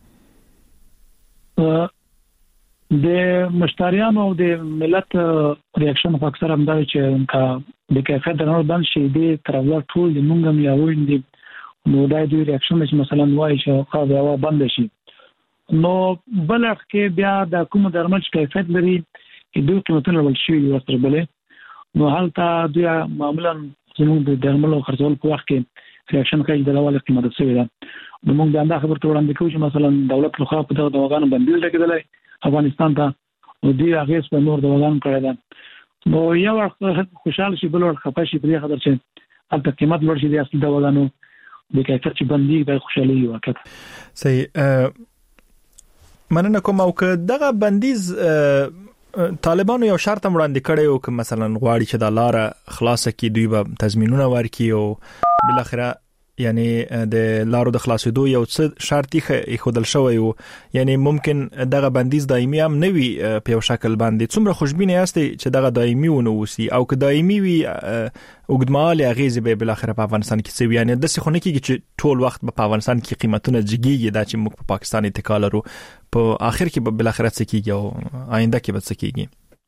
د مشتریان او د ملت ریاکشن په اکثر هم دا چې کا د کیفیت درمل باندې شي د ترور ټول د مونږ هم یاوین دي نو دا د ریاکشن چې مثلا وایي چې خو هوا بند شي نو بلخ کې بیا د کوم درمل چې کیفیت لري چې دوی قیمتونه ول شي ورسره بلې نو حالت دوی معمولا زموږ د درملو خرڅول په وخت کې ریاکشن کوي د لوړ قیمت څه ده نو موږ دا خبر ته وړاندې کوو چې مثلا دولت له خوا په دغه دواګانو بندیز لګیدل افغانستان ته او دی هغه په نور دواګانو کړی ده نو یو خوشاله شي بل ور خپه شي په خبر چې البته قیمت لوړ شي د اصلي دواګانو د کیفیت چې بندي د خوشالي وکړه صحیح مننه کوم او که دغه بندیز طالبانو یو شرط وړاندې کړی او که مثلا غواړي چې د لار خلاصه کی دوی به تضمینونه ورکړي او بل اخره یعنی د لارو د خلاصېدو یو څه شرط یې خودل شوی او یعنی ممکن دغه بندیز دایمي هم نه وي په یو شکل باندې څومره خوشبینه یاستئ چې دغه دایمي ونه وسی او که دایمي وي اوږدمهاله اغیزې به بل اخره په افغانستان کې څه وي یعنی د څه خونه کې چې ټول وخت په افغانستان کې قیمتونه جګیږي دا چې موږ په پاکستان اتکا لرو په اخر کې به بل اخره څه کیږي او آینده کې به څه کیږي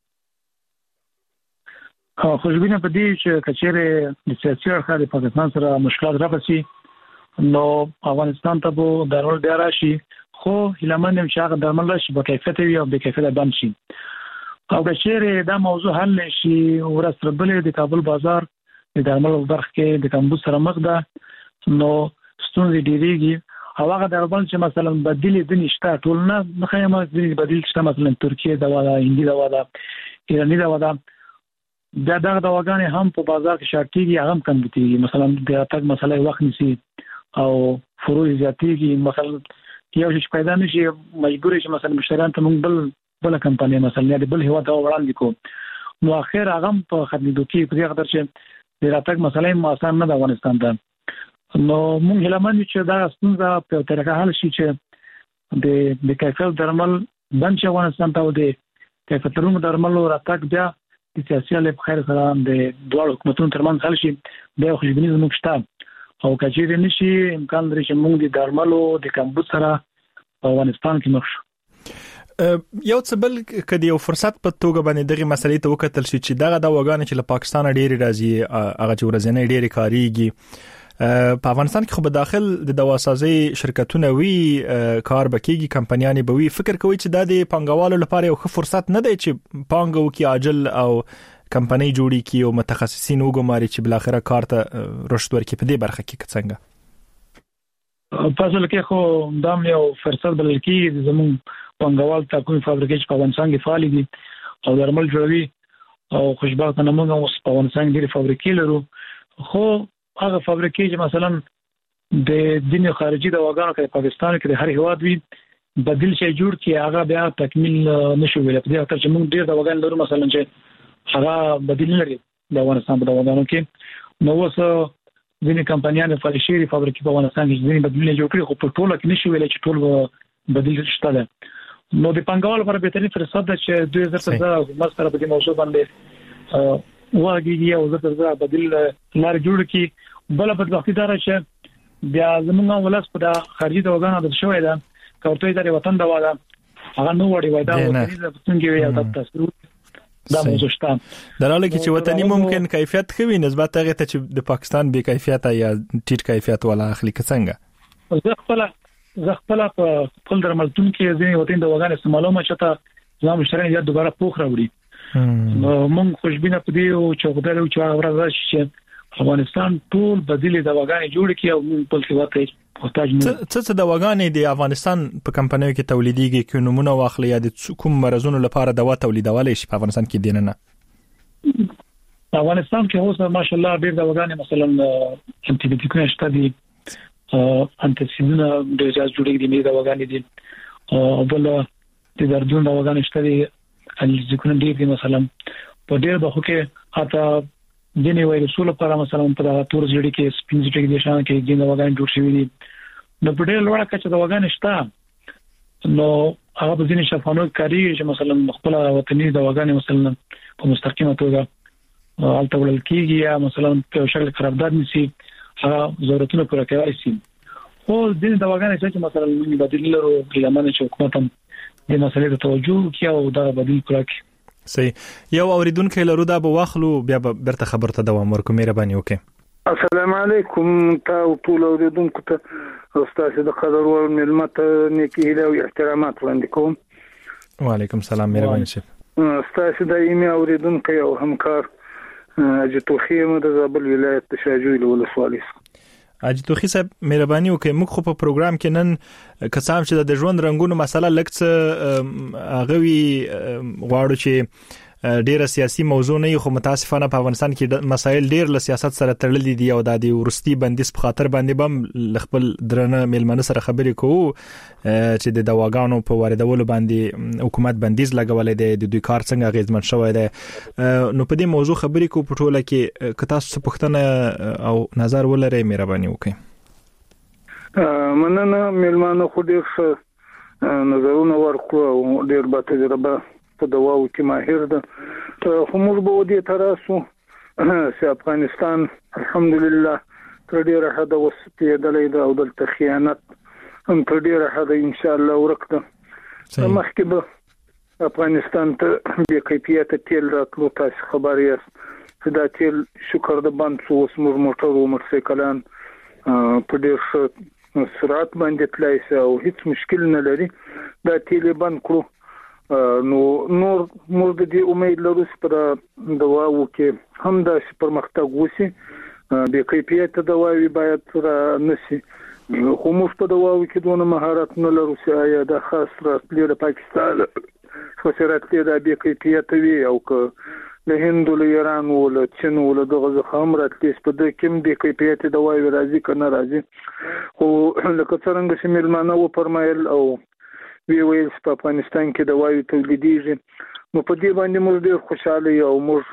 خوشبینه په دې چې کچېره د سیاسي اړخ د پاکستان سره مشکلات راپسي نو افغانستان ته به درول دی راشي خو هلمند هم چې هغه درمل راشي په کیفیت وي او د کیفیت بند شي او کچېره دا موضوع حل شي ورسره بل د کابل بازار د درمل برخ کې د کمبود سره مخ ده نو ستونزې ډېریږي او هغه درمل چې مثلا بدیل دي نشته ټول نه مخه ما بدیل شته مثلا ترکیه دوا ده هندي دوا ده ایرانی دوا ده دا دغه دواګانې هم په بازار کې شارټيږي هغه هم کمبتيږي مثلا د اتاک مسله وخت نسی او فروع زیاتېږي مثلا یو شي پیدا نشي مجبور شي مثلا مشتریان ته موږ بل بل کمپنی مثلا د بل هوا دا وړاندې کو نو اخر هغه په خدمت کې په دې خاطر چې د اتاک مسله هم آسان نه د افغانستان ته نو موږ هلمند چې دا ستونزه په طریقه حل شي چې د د کیفیت درمل بند شي افغانستان ته د کیفیت درمل او اتاک بیا د سیاسي له خیر سره د دوه حکومتونو ترمنځ حل شي د خوشبیني زموږ شته او کچېره نشي امکان لري چې موږ د درملو د کمبود سره په افغانستان کې مخ شو یو څه بل کدی یو فرصت په توګه باندې دغه مسلې ته وکتل شي چې دغه د وګانې چې له پاکستان ډېری راځي هغه چې ورځنی ډېری کاریږي په افغانستان کې خو په داخل د دواسازي شرکتونه وی کار بکیږي کمپنیانې به وی فکر کوي چې د پانګوالو لپاره یو ښه فرصت نه دی چې پانګو کې عاجل او کمپنۍ جوړي کی او متخصصین وګماري چې بل اخره کار ته رشد ورکړي په دې برخه کې څنګه په اصل کې خو دا یو فرصت بلل کې زمون پانګوال ته کوم فابریکې چې په افغانستان کې فعال دي او درمل جوړوي او خوشبختانه موږ اوس په افغانستان کې فابریکې لرو خو هغه فابریکې چې مثلا د دنیا خارجي دواګانو کې پاکستان کې د هر هواد وی بدیل شي جوړ کی هغه بیا تکمیل نشو ویل په دې اثر چې موږ ډیر دواګان لرو مثلا چې هغه بدیل لري د افغانستان په دواګانو کې نو اوس ځینې کمپنیانو فلشيري فابریکې په افغانستان کې ځینې بدیل جوړ کړي خو په ټوله کې نشو ویل چې ټول بدیل شته ده نو د پنګوال لپاره به ترې فرصت ده چې دوه هزار څلور مستر په دې موضوع باندې واګي او زه تر بدیل لار جوړ کی بل په وخت دار چې بیا زمونږ ولس په خارجي دواګانو د شوې ده کورته د وطن دوا ده هغه نو وړي وای دا د څنګه وي د تاسو دا موضوع شته دراله کې چې وطني ممکن کیفیت خوي نسبت هغه ته چې د پاکستان به کیفیت یا ټیټ کیفیت ولا اخلي څنګه زه خپل زه خپل په خپل درملتون کې ځینې وطن دواګانې استعمالوم چې تا زموږ مشتریان یا دوباره پوخ راوړي نو موږ خوشبینه پدې او چوکدار او چې ورځ چې افغانستان ټول بدیل دواګانې جوړ کړي او موږ په څه محتاج نه څه څه دواګانې د افغانستان په کمپنیو کې تولیديږي چې نمونه واخلي یا د کوم مرزونو لپاره دوا تولیدولای شي په افغانستان کې دینه نه افغانستان کې اوس ماشاءالله ډېر دواګانې مثلا انټي بیوټیکونه شته دي انټيسیدونه د ځاز جوړېږي دي دواګانې دي او بل د دردونو دواګانې شته دي ان ځکه دې دي مثلا په ډېر بخو کې اته دني وایرسو لپاره مثلا په تور ځړې کې سپین ځړې کې شان کې د دواګانې جوړ شوی دي نو په ډېر لوړه کچه دواګانې شته نو هغه په ځینې شفانو کاری چې مثلا خپل وطني دواګانې مثلا په مستقیمه توګه الته ولل کېږي یا مثلا په شکل قرارداد نشي هغه ضرورتونه پوره کوي سي خو ځینې دواګانې چې مثلا موږ بدیل لرو چې لمنه چې حکومت هم د مسلې ته توجه کوي او دا بدیل کړی صحیح یو اوریدونکو لرو دا به واخلو بیا به برته خبرته دوام ورکو مهرباني وکړئ السلام علیکم تاسو ټول اوریدونکو ته استاد د قدر او ملمت نیکی هیله او احترامات وړاندې کوم وعلیکم السلام مهرباني شي استاد د ایمه اوریدونکو او همکار اجتوخیم د زابل ولایت شاجوی ولسوالۍ اجي توخي صاحب مهرباني وکړئ موږ خو په پروګرام کې نن کسان چې د ژوند رنگونو مسله لکه غوي غواړو چې ډیره سیاسي موضوع نه خو متاسفانه په افغانستان کې مسایل ډیر له سیاست سره تړلي دي او د ورستي بندیز په خاطر باندې بم خپل درنه میلمنه سره خبرې کوو چې د دواګانو په واردولو باندې حکومت بندیز لګولې دی د دوی کار څنګه غیزمن شوی دی نو په دې موضوع خبرې کوو په ټوله کې که تاسو څه پوښتنه او نظر ولرئ مهرباني وکړئ. مننه میلمانه خو ډیر ښه نظرونه ورکړو او ډیر با تجربه په دواو کې ماهر ده خو موږ به دې تراسو چې افغانستان الحمدلله تر ډیره حده وسپېدلې ده او د خیانت هم تر ډیره حده ان شاء الله ورکده مخکې به افغانستان ته د کیفیت تیل راتلو تاسو خبر یاست چې دا تیل شکر د بند سو اوس موږ موټر او موټرسایکلان په ډیر سرعت باندې تلای شي او هیڅ مشکل نه لري دا تیل بند کړو نو نور موږ د دې امید لرو چې پر دواو کې هم د پرمختګ وشي د کیفیت دواوی باید را نشي خو موږ په دواو کې دونه مهارت نه لرو چې آیا د خاص راتلې د پاکستان خو سره د دې کیفیت وی او که له هند له ایران او له چین او له دغه خام راتلې په دې کې د کیفیت دواوی راځي کنه راځي خو لکه څنګه چې ملمانه و فرمایل او وی ویل په افغانستان کې د وایو تولیدېږي نو په دې باندې موږ ډېر خوشاله یو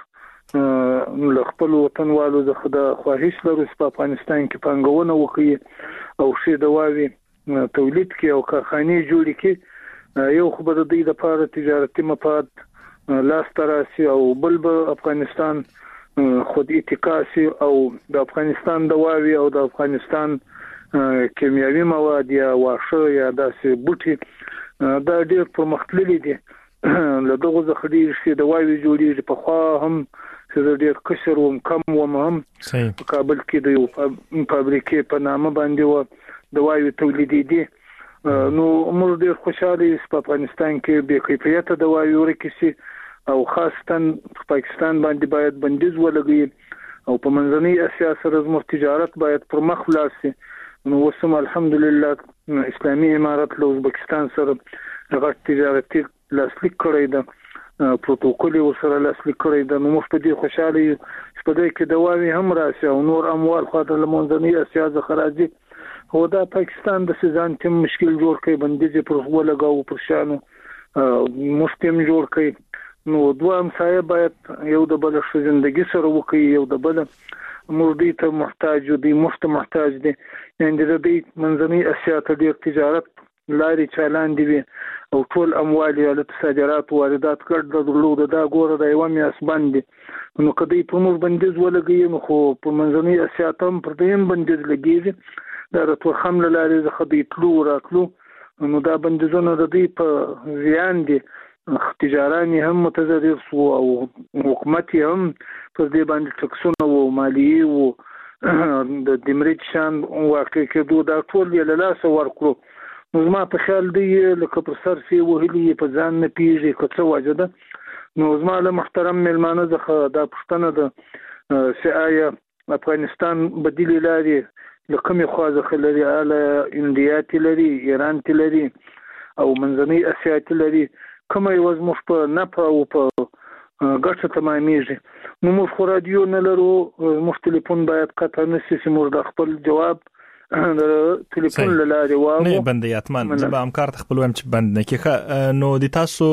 موږ له خپل وطنوالو څخه د خواهش لرو چې په افغانستان کې پانګونه وکړي او شي د وایي تولید کې او کارخانه جوړ کړي یو خو به د دې لپاره تجارتي مفاد لاس تراسي او بل به افغانستان خود اتکاسي او د افغانستان د وایي او د افغانستان کیمیاوي مواد یا واښه یا داسې بوټي دا ډېر پرمختللي دي له دغه ځخه ډېر شي د وایي جوړیږي په خوا هم چې ډېر کشر وم کم وم هم په کابل کې د یو فابریکې په نامه باندې و د وایي تولیدي دي نو موږ ډېر خوشاله یو په افغانستان کې به کیفیت د وایي ورکسي او خاصتا پاکستان باندې باید بندیز ولګي او په منځنۍ اسیا سره زموږ تجارت باید پر مخ ولاړ شي نو وسم الحمدلله اسلامي امارت له ازبکستان سره غټ تجارتي لاسلیک کړی ده پروتوکول ورسره لاسلیک کړی ده نو موږ په دې خوشاله یو چې په دې کې دواوی هم راشي او نور اموال خاطر له منځنۍ اسیا څخه راځي هو دا پاکستان د سيزان تیم مشکل جوړ کړي بندیز پر ولګاو پر شانو مستم جوړ کړي نو دوه همسایه باید یو د بل ژوندۍ سره وکړي یو د بل موږ دې ته محتاج دي مفت محتاج دي یعنی د دې منځنۍ اسیا ته ډېر تجارت لارې چالان دي او ټول اموال یا له صادرات واردات کړه د لوړ د ګوره د یو میاس باندې نو کدی په موږ بندیز ولګي نو خو په منځنۍ اسیا ته هم پر دې بندیز لګیږي دا راتو خمل لارې د خدي تلو راتلو نو دا بندیزونه د دې په زیان دي تجاراني هم متضرر سو او حکومت هم پر دې باندې ټکسونه او مالیه او د دمرج شان واقع کېدو دا ټول یې له لاس ورکړو نو زما په خیال دی لکه پر سر سی وهلي په ځان نه پیږي کڅه واجده نو زما له محترم ملمانه ځخه دا پښتنه ده چې آیا افغانستان بدیل لري لکه مې خوازه لري اله انډیا تی لري ایران تی لري او منځنۍ اسیا تی لري کومه یو زموږ په نفع او په ګټه تمامېږي نو موږ خو رادیو نه لرو موږ ټلیفون باید قطع نشي چې موږ د خپل جواب د ټلیفون له لارې واو نه بندي اتمن زه به امکار خپل ویم چې بند نه کیخه نو د تاسو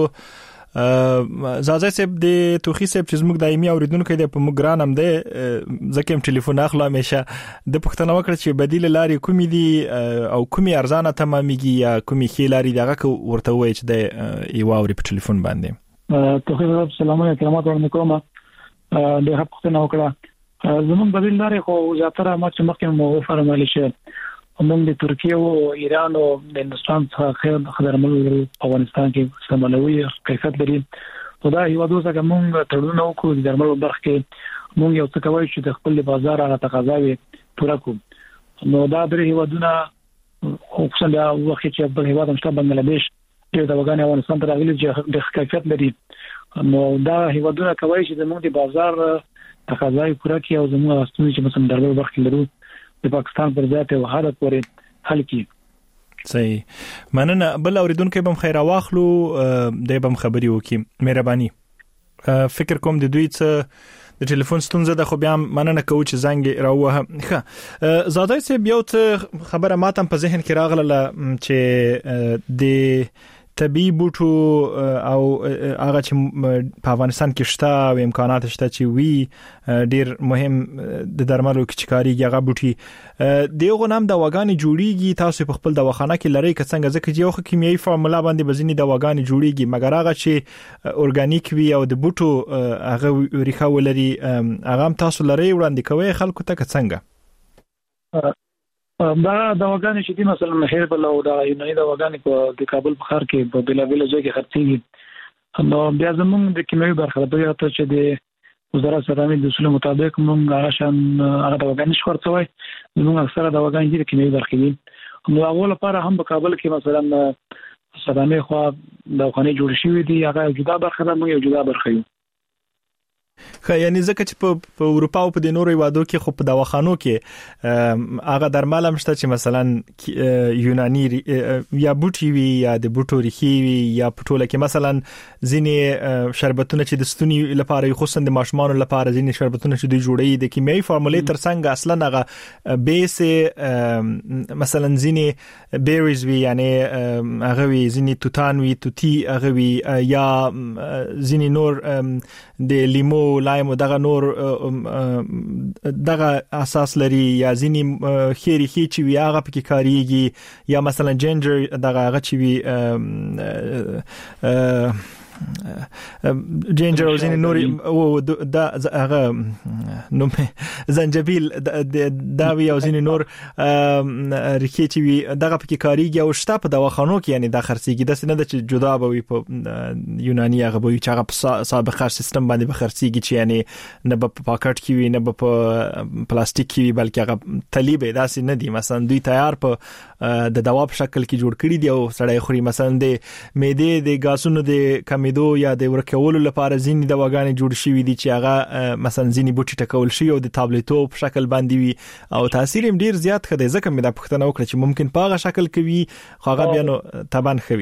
زازه سب د توخي سب چې زموږ دایمي اوریدونکو د په مګران هم ده ځکه هم ټلیفون اخلا همیشه د پښتنه وکړه چې بدیل لارې کومې دي او کومې ارزانه تمامېږي یا کومې خې لارې دغه ورته وایي چې د یو اوري په ټلیفون باندې توخي السلام علیکم کرامات ورنکوم د حق پښتنه وکړه زموږ بدیل لارې خو زیاتره ما چې مخکې مو فرمایلی شي موږ د ترکیه او ایران او د هندستان څخه خیر خدمت لرو افغانستان کې سملوي کیفیت لري په دا یو دوه څنګه موږ تړون وکړو د درملو برخه کې موږ یو څه کوي چې د خپل بازار هغه تقاضاوي پوره کړو نو دا درې هیوادونه خصوصا د وخت چې په هیواد مشته بنگلاديش چې د وګړي افغانستان ته راغلي چې د کیفیت لري نو دا هیوادونه کوي چې د موږ د بازار تقاضاوي پوره کړي او زموږ واستونی چې مثلا درملو برخه لرو د پاکستان پر ذات او حالت پورې حل کی. صحیح. مننه. بل اوریدونکو بم خیر واخلو د بم خبري وکي مهرباني. فکر کوم د دوی څه د ټلیفون ستونزه ده، خو بیا مننه کوم چې زنګ راوه. ښه زادای سه بیا ته خبره ماتم په ذهن کې راغله چې د طبي بوټو او هغه چې په افغانستان کې شته او امکانات شته چې وی ډیر مهم د درملو کې چکاريږي هغه بوټي دغه نام د واغانې جوړیږي. تاسو په خپل دواخانه کې لري که څنګه ځکه چې یو کیمیاوي فارمولا باندې بزنی د واغانې جوړیږي، مګر هغه چې اورګانیک وي او د بوټو هغه ریخه ولري هغه تاسو لري وړاندې کوي خلکو ته که څنګه؟ دا د وګانې چې د مثلا هربل او د یوناني د وګانې په د کابل په ښار کې په بلابل ځای کې خرڅېږي. نو بیا زموږ د کیمیاوي برخه د یو ته چې د وزارت سلامي د اصول مطابق موږ هغه شان هغه د وګانې خرڅوي. موږ اکثره د وګانې د کیمیاوي برخه دي. نو هغه لپاره هم په کابل کې مثلا سلامي خو د خانه جوړ شوی دی، هغه جدا برخه ده، موږ یو جدا برخه یو. خو یعنی ځکه چې په په اروپا او په د نورو هیوادو کې خو په دواخانو کې هغه درمل هم شته چې مثلا یوناني یا بوټي وي یا د بوټو ریخي وي یا په ټوله کې مثلا ځینې شربتونه چې د ستوني لپاره خصوصا د ماشومان لپاره ځینې شربتونه چې دوی جوړي د کیمیاوي فارمولې ترڅنګ اصلا هغه بیس مثلا ځینې بیریز وي یعنی هغه وي ځینې توتان وي توتی هغه وي یا ځینې نور د لیمو لایم دغه نور دغه اساس لري یا ځینی خيري خي چې وی هغه پکې کاریږي یا مثلا جنجر دغه هغه چې وی جنجر او ځینې نور او دا هغه نو زنجبیل دا وی او ځینې نور ریخي چې وی دغه پکې کاریږي او شته په دواخانو کې یعنی د خرڅيږي د سینه د چې جدا به وي په یوناني هغه به چې هغه په سابقه سیستم باندې به خرڅيږي چې یعنی نه په پاکټ کې وي نه په پلاستیک کې وي بلکې هغه تلیبه داسې نه دي. مثلا دوی تیار په د دوا په شکل کې جوړ کړي دي او سړی خوري. مثلا د معده د غاسونو د کمیدو یا د ورکولو لپاره ځینې دواګانې جوړ شوي دي چې هغه مثلا ځینې بوټي ټکول شي او د ټابلیټو په شکل باندې وي او تاثیر هم ډیر زیات خدای ځکه مې دا پوښتنه وکړه چې ممکن په هغه شکل کې وي خو هغه بیا نو تبان خوي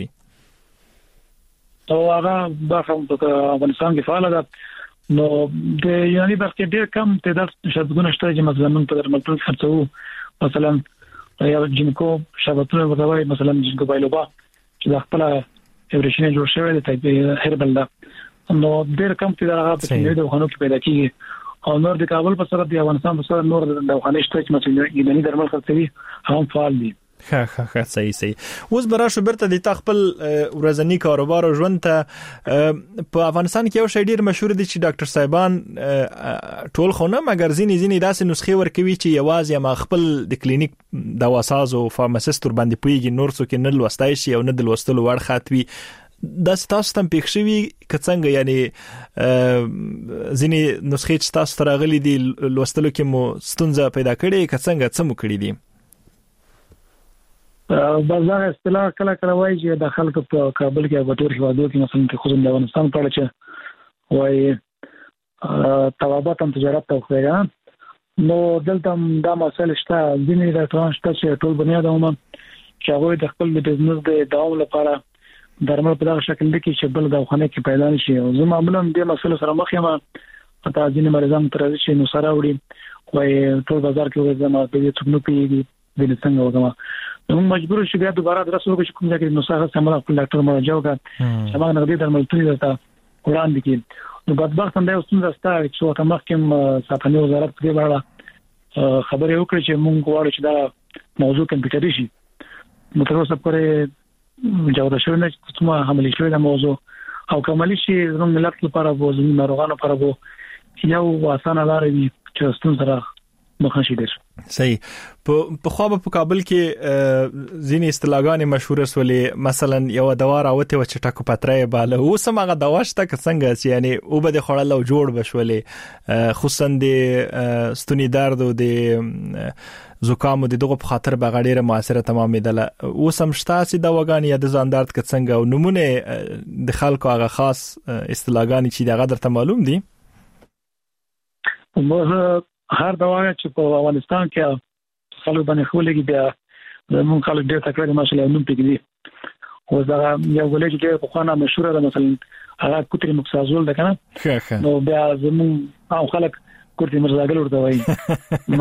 او هغه برخه په افغانستان کې فعال ده. نو د یوناني برخه ډیر کم تعداد شربتونه شته چې مثلا موږ په درملتون خرڅو. مثلا یا جنکو شربتونه وځوي مثلا جنکو بایلوبا چې د خپل ایورشن جوړ شوی دی تایپ هربل دا. نو ډیر کم تعداد هغه په دې دغه کې پیدا کیږي او نور د کابل په سره د افغانستان په سره نور د دغه شته چې مثلا یوناني درمل خرڅوي هم فعال دي. ها ها ها صحیح صحیح. اوس براشو برته د تخپل ورځنی کاروبار او ژوند ته په افغانستان کې یو شی ډیر مشهور دی چې ډاکټر صاحبان ټول خونه مګر ځینې ځینې داسې نسخې ورکوي چې یوازې ما خپل د کلینیک دواساز او فارماسیست ور باندې پویږي نور څوک نه لوستای شي او نه د لوستلو وړ خاطوي. دا تاسو تم پېښ شوی کڅنګ یعنی ځینې نسخې چې تاسو ترغلي دي لوستلو کې مو ستونزه پیدا کړي کڅنګ څه مو کړی دي؟ بازار اصطلاح کله کله وایي چې د خلکو په کابل کې او ټول هیوادو کې مثلا چې خو د افغانستان په اړه چې وایي توابط هم تجارت ته خوږه نو دلته دا مسله شته. ځینې ډاکټران شته چې ټول بنیاد هم چې هغه د خپل بزنس د دوام لپاره درمل په دغه شکل کې چې بل د خانه کې پیدا نشي. زه معمولا د مسله سره مخ یم حتی ځینې مریضان تر دې چې نو سره وړي وایي ټول بازار کې وایي زما په دې څنګه پیږي د څنګه وګما نو مجبور شو بیا دوباره درس وکړو چې کوم ځای کې نو سره سمه خپل ډاکټر مراجعه وکړه چې ما نغدي درملتون درته وړاندې کړي. نو بدبخت هم دا اوس څنګه ستاره چې ته مخکې صحافي وزارت په اړه خبرې وکړي چې مونږ غواړو چې دا موضوع کمپیوټري شي. نو تر اوسه پورې جوړه شوې نه چې کومه عملي شوې ده موضوع او کوملی شي زموږ ملت لپاره وو زموږ ناروغانو لپاره وو یو اسانه لار وي چې ستون سره مخنشي دي. صحیح. په خو په کابل کې ځینې اصطلاحګانې مشهور سولې مثلا یو دوا راوته و چې ټاکو پاترې باله او سمغه دوا شته څنګه چې یعنی او به د خړل او جوړ بشولې خصوصا د ستوني درد او د زکام د دغه په خاطر بغړیره موثره تمامېدله. او سمشتا چې دواګانی یا د ځان درد کې څنګه او نمونه د خلکو هغه خاص اصطلاحګانی چې دغه درته معلوم دي؟ هر دوا چې په افغانستان کې خلک باندې خولګي بیا زمون خلک ډېر تکړه ماشاءالله نوم پکې او دا یو ولې چې په خوانه مشهور ده مثلا هغه کوتري مکسازول ده کنه نو بیا زمون او خلک کوتري مرزاګل ورته وایي نو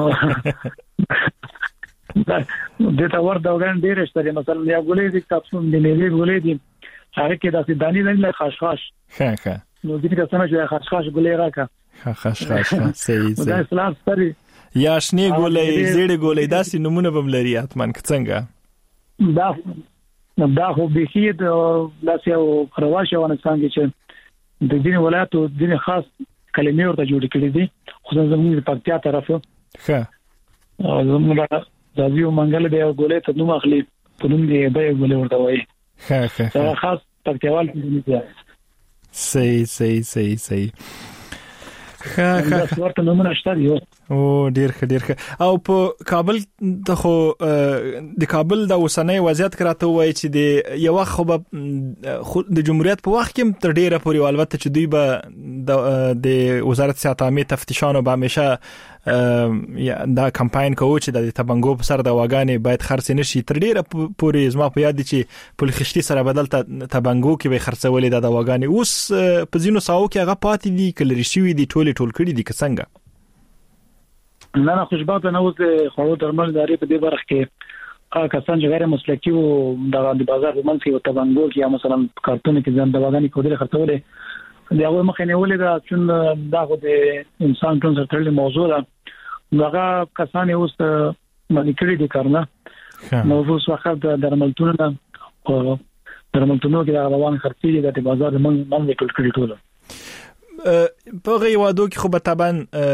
دا د تا ور دا وګان ډېر شته مثلا یو ولې د کاپسول د نیلې ولې دي هغه کې د دانی نه خاشخاش ښه ښه نو دې کې څنګه چې خاشخاش ګولې راکا خاشخاش صحیح دا صحیح اسلام ستري یا شنی ګولې زیړې ګولې داسې نمونه بم لري اتمن څنګه دا دا خو به شي د داسې او رواج افغانستان کې چې د دین ولایتو دین خاص کلمې ورته جوړ کړې دي خصوصا زموږ په پکتیا طرف ښه زموږ د یو منګل به ګولې ته نو اخلي په نوم دی به ګولې ورته وایي ښه ښه دا خاص پکتیوال دي صحیح صحیح صحیح صحیح ښه ښه ورته نومونه شته دی او ډیر ښه ډیر ښه او په کابل د خو د کابل د اوسنۍ وضعیت کراته وای چې د یو خو د جمهوریت په وخت کې تر ډیره پورې البته چې دوی به د وزارت صحت عامه تفتیشانو به همیشه دا کمپاین کوي چې د تبنګو په سر د واګانې باید خرڅ نشي تر ډیره پورې زما په یاد دي چې په خشتي سره بدل تبنګو کې به خرڅولې د واګانې اوس په زینو ساو کې هغه پاتې دي کله رښتوي دي ټول ټول کړي دي څنګه نه نه خوشبخته نه اوس خو درمل داري په دې برخه کې هغه کسان چې غیر مسلکي او د بازار په منځ کې او تبنګو کې یا مثلا کارتون کې ځان د واګانې کودره خرڅولې دا هغه مخې نه ولې دا چې دا خو د انسان ټول سره تړلې موضوع ده هغه کسان اوس باندې کړی دي کارونه موضوع څخه د درملتون نه او درملتونو کې روان خرڅې دي د بازار په منځ کې ټول کړی ټول په غوادو کې خو به طبعا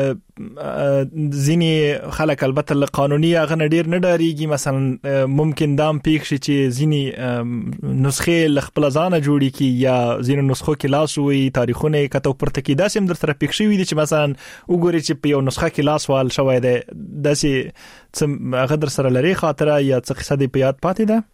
ځینی خلک البته قانوني هغه ډیر نه ډاریږي مثلا ممکن دام پیښ شي چې ځینی نسخه خپل ځانه جوړی کی یا ځینو نسخو کې لاس وي تاریخونه کته پرته کې داسې در سره پیښ شي چې مثلا وګوري چې په یو نسخه کې لاس وال شوی دی داسې هغه در سره لري خاطره یا څه قصه دی په یاد پاتې ده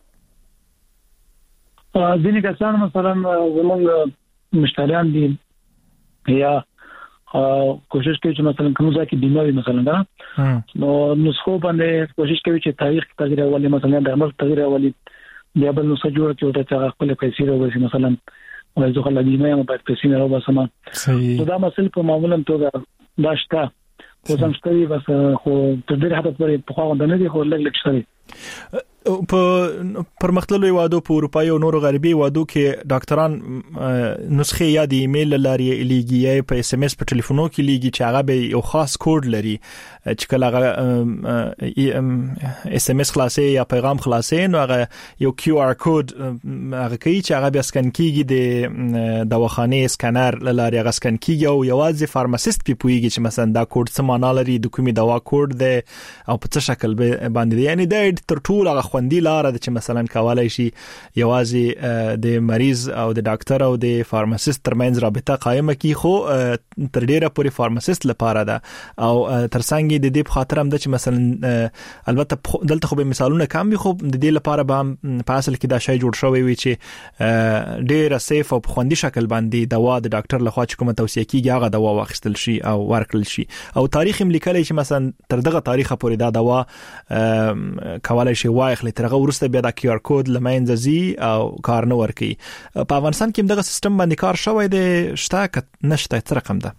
ځینی کسان مثلا زمونږ مشتریان دي یا کوشش کوي چې مثلا کوم ځای کې بیمه وي مثلا دا نو نسخو باندې کوشش کوي چې تاریخ تغیر اولي مثلا د عمر تغیر اولي بیا بل نسخه جوړ کړي او ته خپل پیسې راوځي مثلا وایي ځکه لا بیمه هم باید پیسې نه راوځم صحیح دا مسله په معمولا توګه داشته خو څنګه بس خو تر دې حد پورې په خوا باندې نه دي خو لږ لږ شته په پرمختللو هیوادو په اروپای او نورو غربي هیوادو کې ډاکټران نسخه یا د ایمیل لاري لیږي یا په اس ام اس په ټلیفونو کې لیږي چې هغه به یو خاص کوډ لري چې کله هغه اس ام اس خلاصې یا پیغام خلاصې نو هغه یو کیو آر کوډ هغه کوي چې هغه بیا سکن کیږي د دواخانه سکانر لاري هغه سکن کیږي او یوازې فارماسیست په پویږي چې مثلا دا کوډ څه معنی لري د کومي دوا کوډ دی او په څه شکل باندې یعنی د تر ټول هغه خوندي لار ده چې مثلا کولای شي یوازې د مریض او د ډاکټر او د فارماسیست ترمنځ رابطه قائمه کی خو تر ډیره پورې فارماسیست لپاره ده او ترڅنګ د دې په خاطر هم ده چې مثلا البته دلته خو به مثالونه کم وي خو د دې لپاره به په اصل کې دا شی جوړ شوی وي چې ډیره سیف او خوندي شکل باندې دوا د ډاکټر لخوا چې کومه توصیه کیږي هغه دوا واخیستل شي او ورکړل شي او تاریخ هم لیکلی چې مثلا تر دغه تاریخ پورې دا دوا کولای شي واخلي ترغه ورسته بیا د کیو آر کوډ لمنځه زی او کار نه ورکي په افغانستان کې دغه سیستم باندې کار شوی دی شته نشته څه رقم ده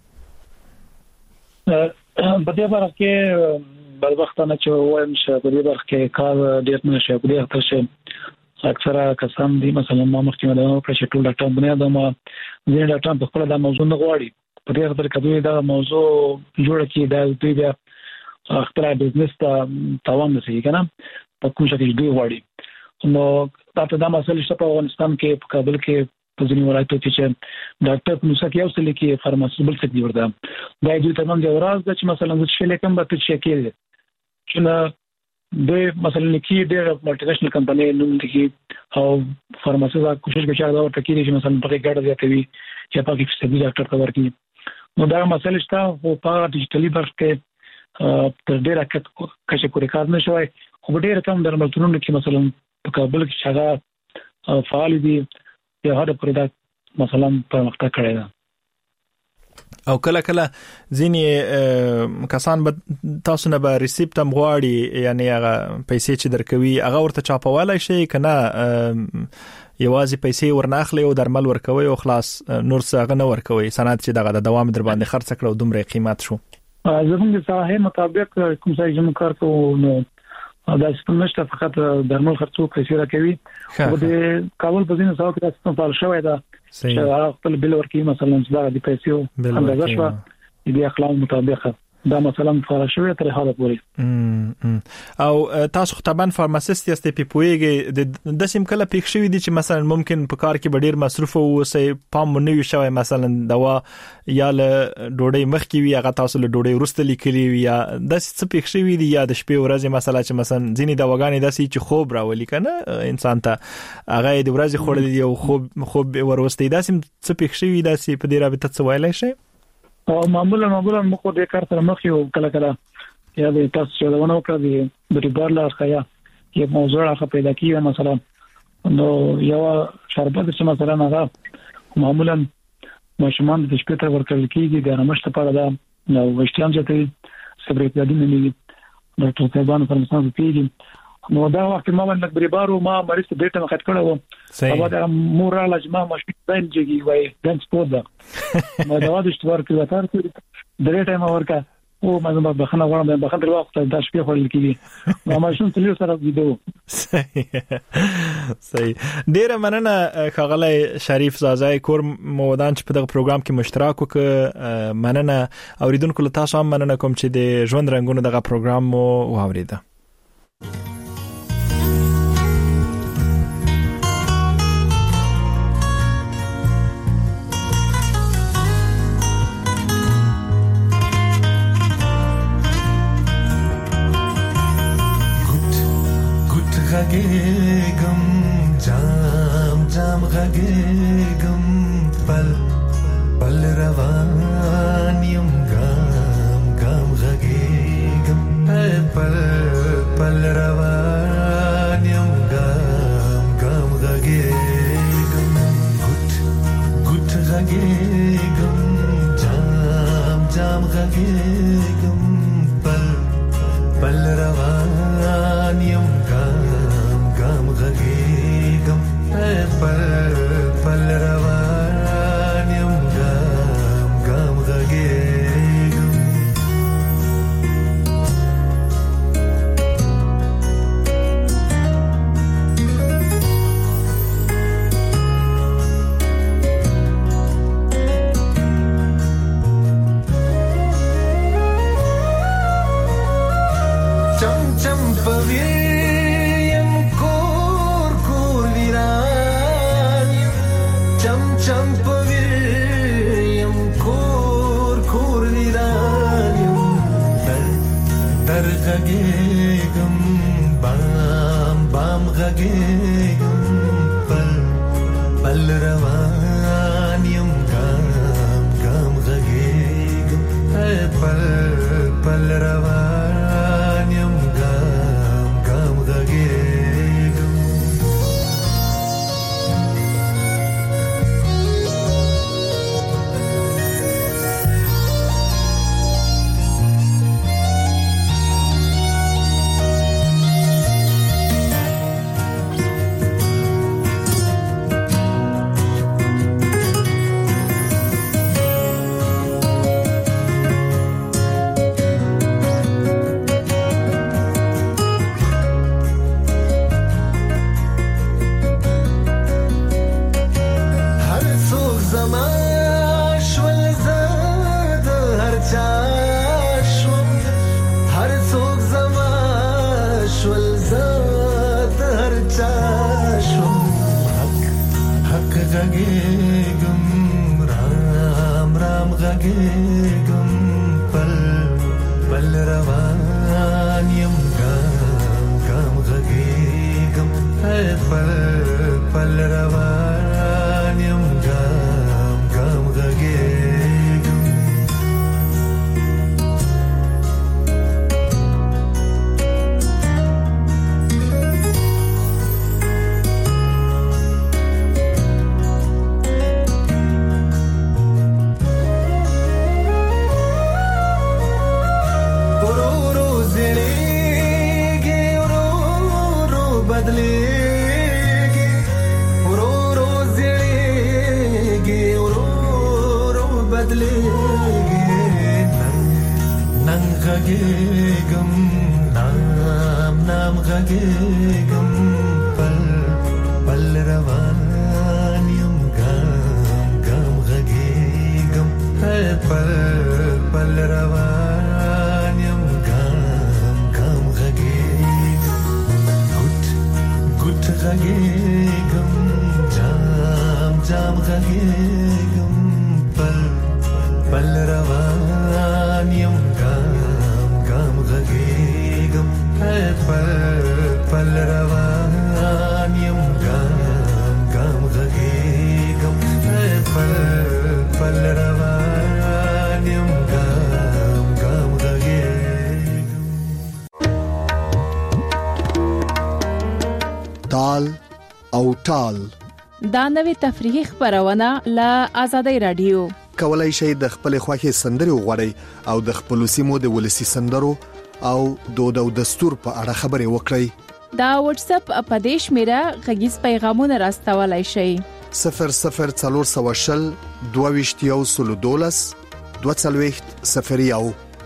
په دې برخه کې بل وخت نه چې وایم چې په دې برخه کې کار ډېر نه شي په دې وخت چې اکثره کسان دي مثلا ما مخکې مده په شټول ډاکټر باندې دا ما ځینې ډاکټر په خپل دا موضوع نه غواړي په دې خاطر کدوې دا موضوع جوړ کړي دا دوی بیا خپل بزنس ته تاوان نه سي کنه په کوم شکل دی وړي نو تاسو دا مسله شته په افغانستان کې په کابل کې په ځینې ولایتو کې چې ډاکټر په نسخه کې اوسل کې فارماسي بل څه دی ورته دا دوی ترمنځ یو راز د چې مثلا د شلې کم به څه کېږي چې نه د مثلا کې ډېر مالټي نېشنل کمپنۍ نوم دي او فارماسي دا کوشش کوي چې دا ورته کې چې مثلا په ګډه زیاتوي چې په کې څه دی ډاکټر ته ورکړي نو دا مسله شته او په ډیجیټلي برخه کې تر ډیره کچه کورې کار نه شوی خو ډیره کم درملتونونو کې مثلا په کابل کې شغال فعال دي یا هغه پرې دا مثلا پرمختګ کړی دی او کله کله ځینې کسان به تاسو نه به ریسیپټ هم غواړي، یعنی هغه پیسې چې درکوي هغه ورته چاپولای شي کنه یوازې پیسې ورناخلي او درمل ورکوي او خلاص نور څه هغه نه ورکوي سند چې دغه د دوام در باندې خرڅ کړو دومره قیمت شو. زموږ د ساحې مطابق کوم ځای چې موږ کار کوو نو دا سیستم نشته، فقط درمل خرڅو پیسې راکوي. او د کابل په ځینو ځایونو کې دا سیستم فعال شوی دی چې هغه خپل بل ورکوي، مثلا چې دا د پیسې اندازه شوه د اخلاق مطابق دا مثلا فعال شوی تر حاله پورې. او تاسو خطابان فارماسیست یاست په پویږي د سیم کله پېښ شوی دي چې مثلا ممکن په کار کې ډیر مصرف او سي پام نه وي شوی، مثلا دوا یا له ډوډۍ مخ کې وي هغه تاسو له ډوډۍ وروسته لیکلي وي، یا د څه پېښ شوی دي یا د شپې ورځې مثلا چې مثلا ځینې دواګانې داسې چې خوب راولي کنه انسان ته هغه د ورځې خوړل دي او خوب خوب ورسته داسې څه پېښ شوی داسې په دې رابطه څه وایلی شي؟ او معمولا معمولا موږ د کار سره مخ یو کله کله یا د تاسو چې دا ونه وکړي د ریبار لا خیا یو موضوع راخه پیدا کیږي، مثلا نو یو شربت چې مثلا هغه معمولا ماشومان د شپې تر ورکړل کیږي د رمشت په اړه نو وشتیام چې سبرې په دې نه نیږي د ټوکېبانو پر مثال کیږي. نو دا وخت ما باندې بریبارو ما مریض ته ډېر مخاط کړو او دا مور را لجما مشکل بنجي وای دنس پودا ما دا د اشتبار کې وتر کې درې ټایم ورکا او ما زما بخنه غواړم بخنه د وخت د شپې خورل کیږي ما ماشوم تلو سره ویډیو صحیح صحیح. ډیر مننه خغلی شریف زازای کور مودان چې په دغه پروګرام کې مشترک وک. مننه اوریدونکو له تاسو هم مننه کوم چې د ژوند رنگونو دغه پروګرام مو واوریده. غږېږم جام جام غږېږم پل پل روان یم ګام ګام غږېږم پل پل روان یم ګام ګام غږېږم ګوت ګوت غږېږم جام جام غږېږم پل پل روان یم غږېږم پل پل روان یم ګام ګام غږېږم چم چم پوی چم پویم کور کور ویرانیم در در غږېږم بام بام غږېږم پل پل روان یم ګام ګام غږېږم پل پل روان یم ګام ګام غږېږم. غږېږم رام رام غږېږم پل پل روان یم ګام ګام غږېږم پل پل روان یم ګام ګام غږېږم. بدلېږي نن نن غږېږم نام نام غږېږم پل پل روان یم ګام ګام غږېږم پل پل روان یم ګام ګام غږېږم ګوټ ګوټ غږېږم جام جام غږېږم پل پل روان یم ګام ګام غږېږم پل پل روان یم ګام ګام غږېږم پل پل روان یم ګام ګام غږېږم. تال او ټال دا نوې تفریحي خبرونه له آزادۍ رادیو. کولای شئ د خپل خوښي سندري وغوړئ او د خپل سیمو د ولسی سندرو او دود او دستور په اړه خبرې وکړئ. دا واتس اپ اپدیش میرا غږیز پیغامونه راستولای شئ. صفر صفر څلور سو شل دوه ویشت یو سل دولس دوه څلوېښت صفر یو.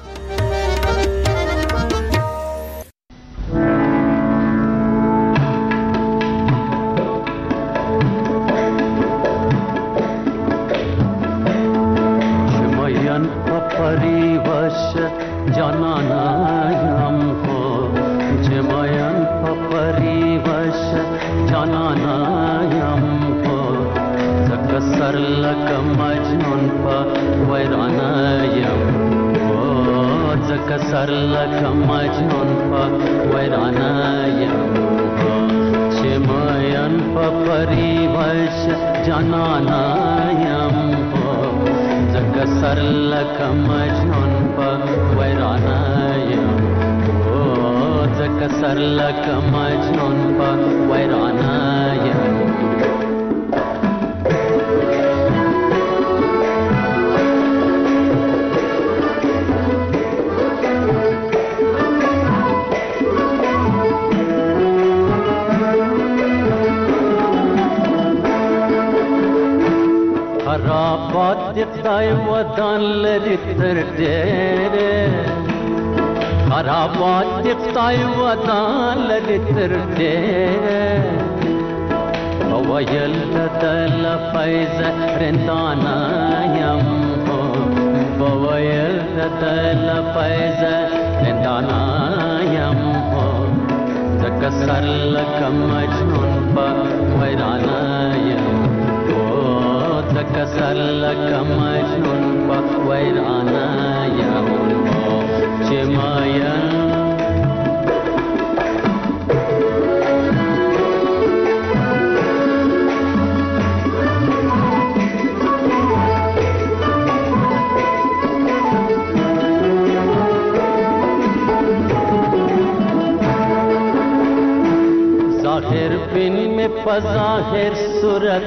ظاهر صورت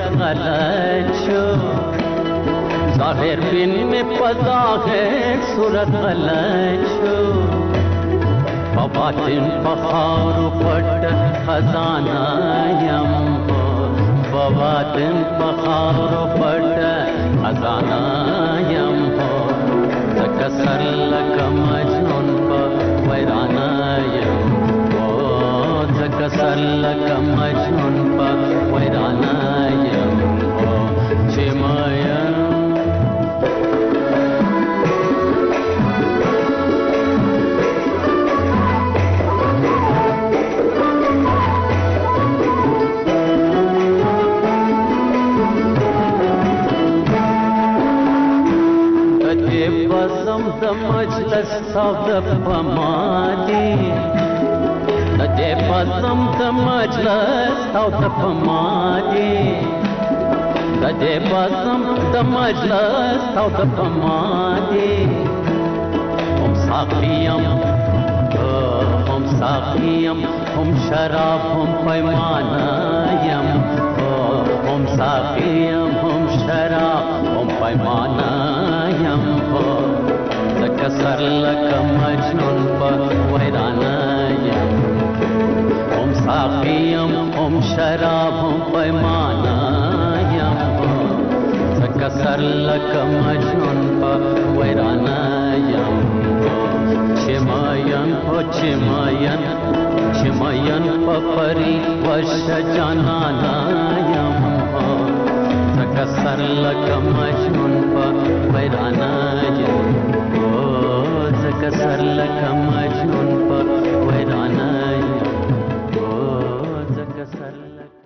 غلط شو ظاهر بین میں پظاہر صورت غلط شو بباطن بخار پٹ خزانہ یم ہو بباطن بخار پٹ خزانہ یم ہو زکسر لک مجنون پا ویرانہ یم زکسر لک مجنون پا ویرانہ یم ہو چمایم د مجلس صاحب پمادي د دې پسم د مجلس صاحب پمادي د دې پسم د مجلس صاحب پمادي هم ساقيم هم ساقيم هم شراب هم پیمانه يم هم ساقيم هم شراب هم پیمانه يم زکسر لک مجنون پا ویرانہ یم هم ساقیم هم شراب هم پیمانہ یم زکسر سر لکه مجنون په ویرانه یم چې ماین او چې ماین چې ماین په پری وشه جانانه یم ځکه سر لکه مجنون په ویرانه یم ځکه سر لکه مجنون په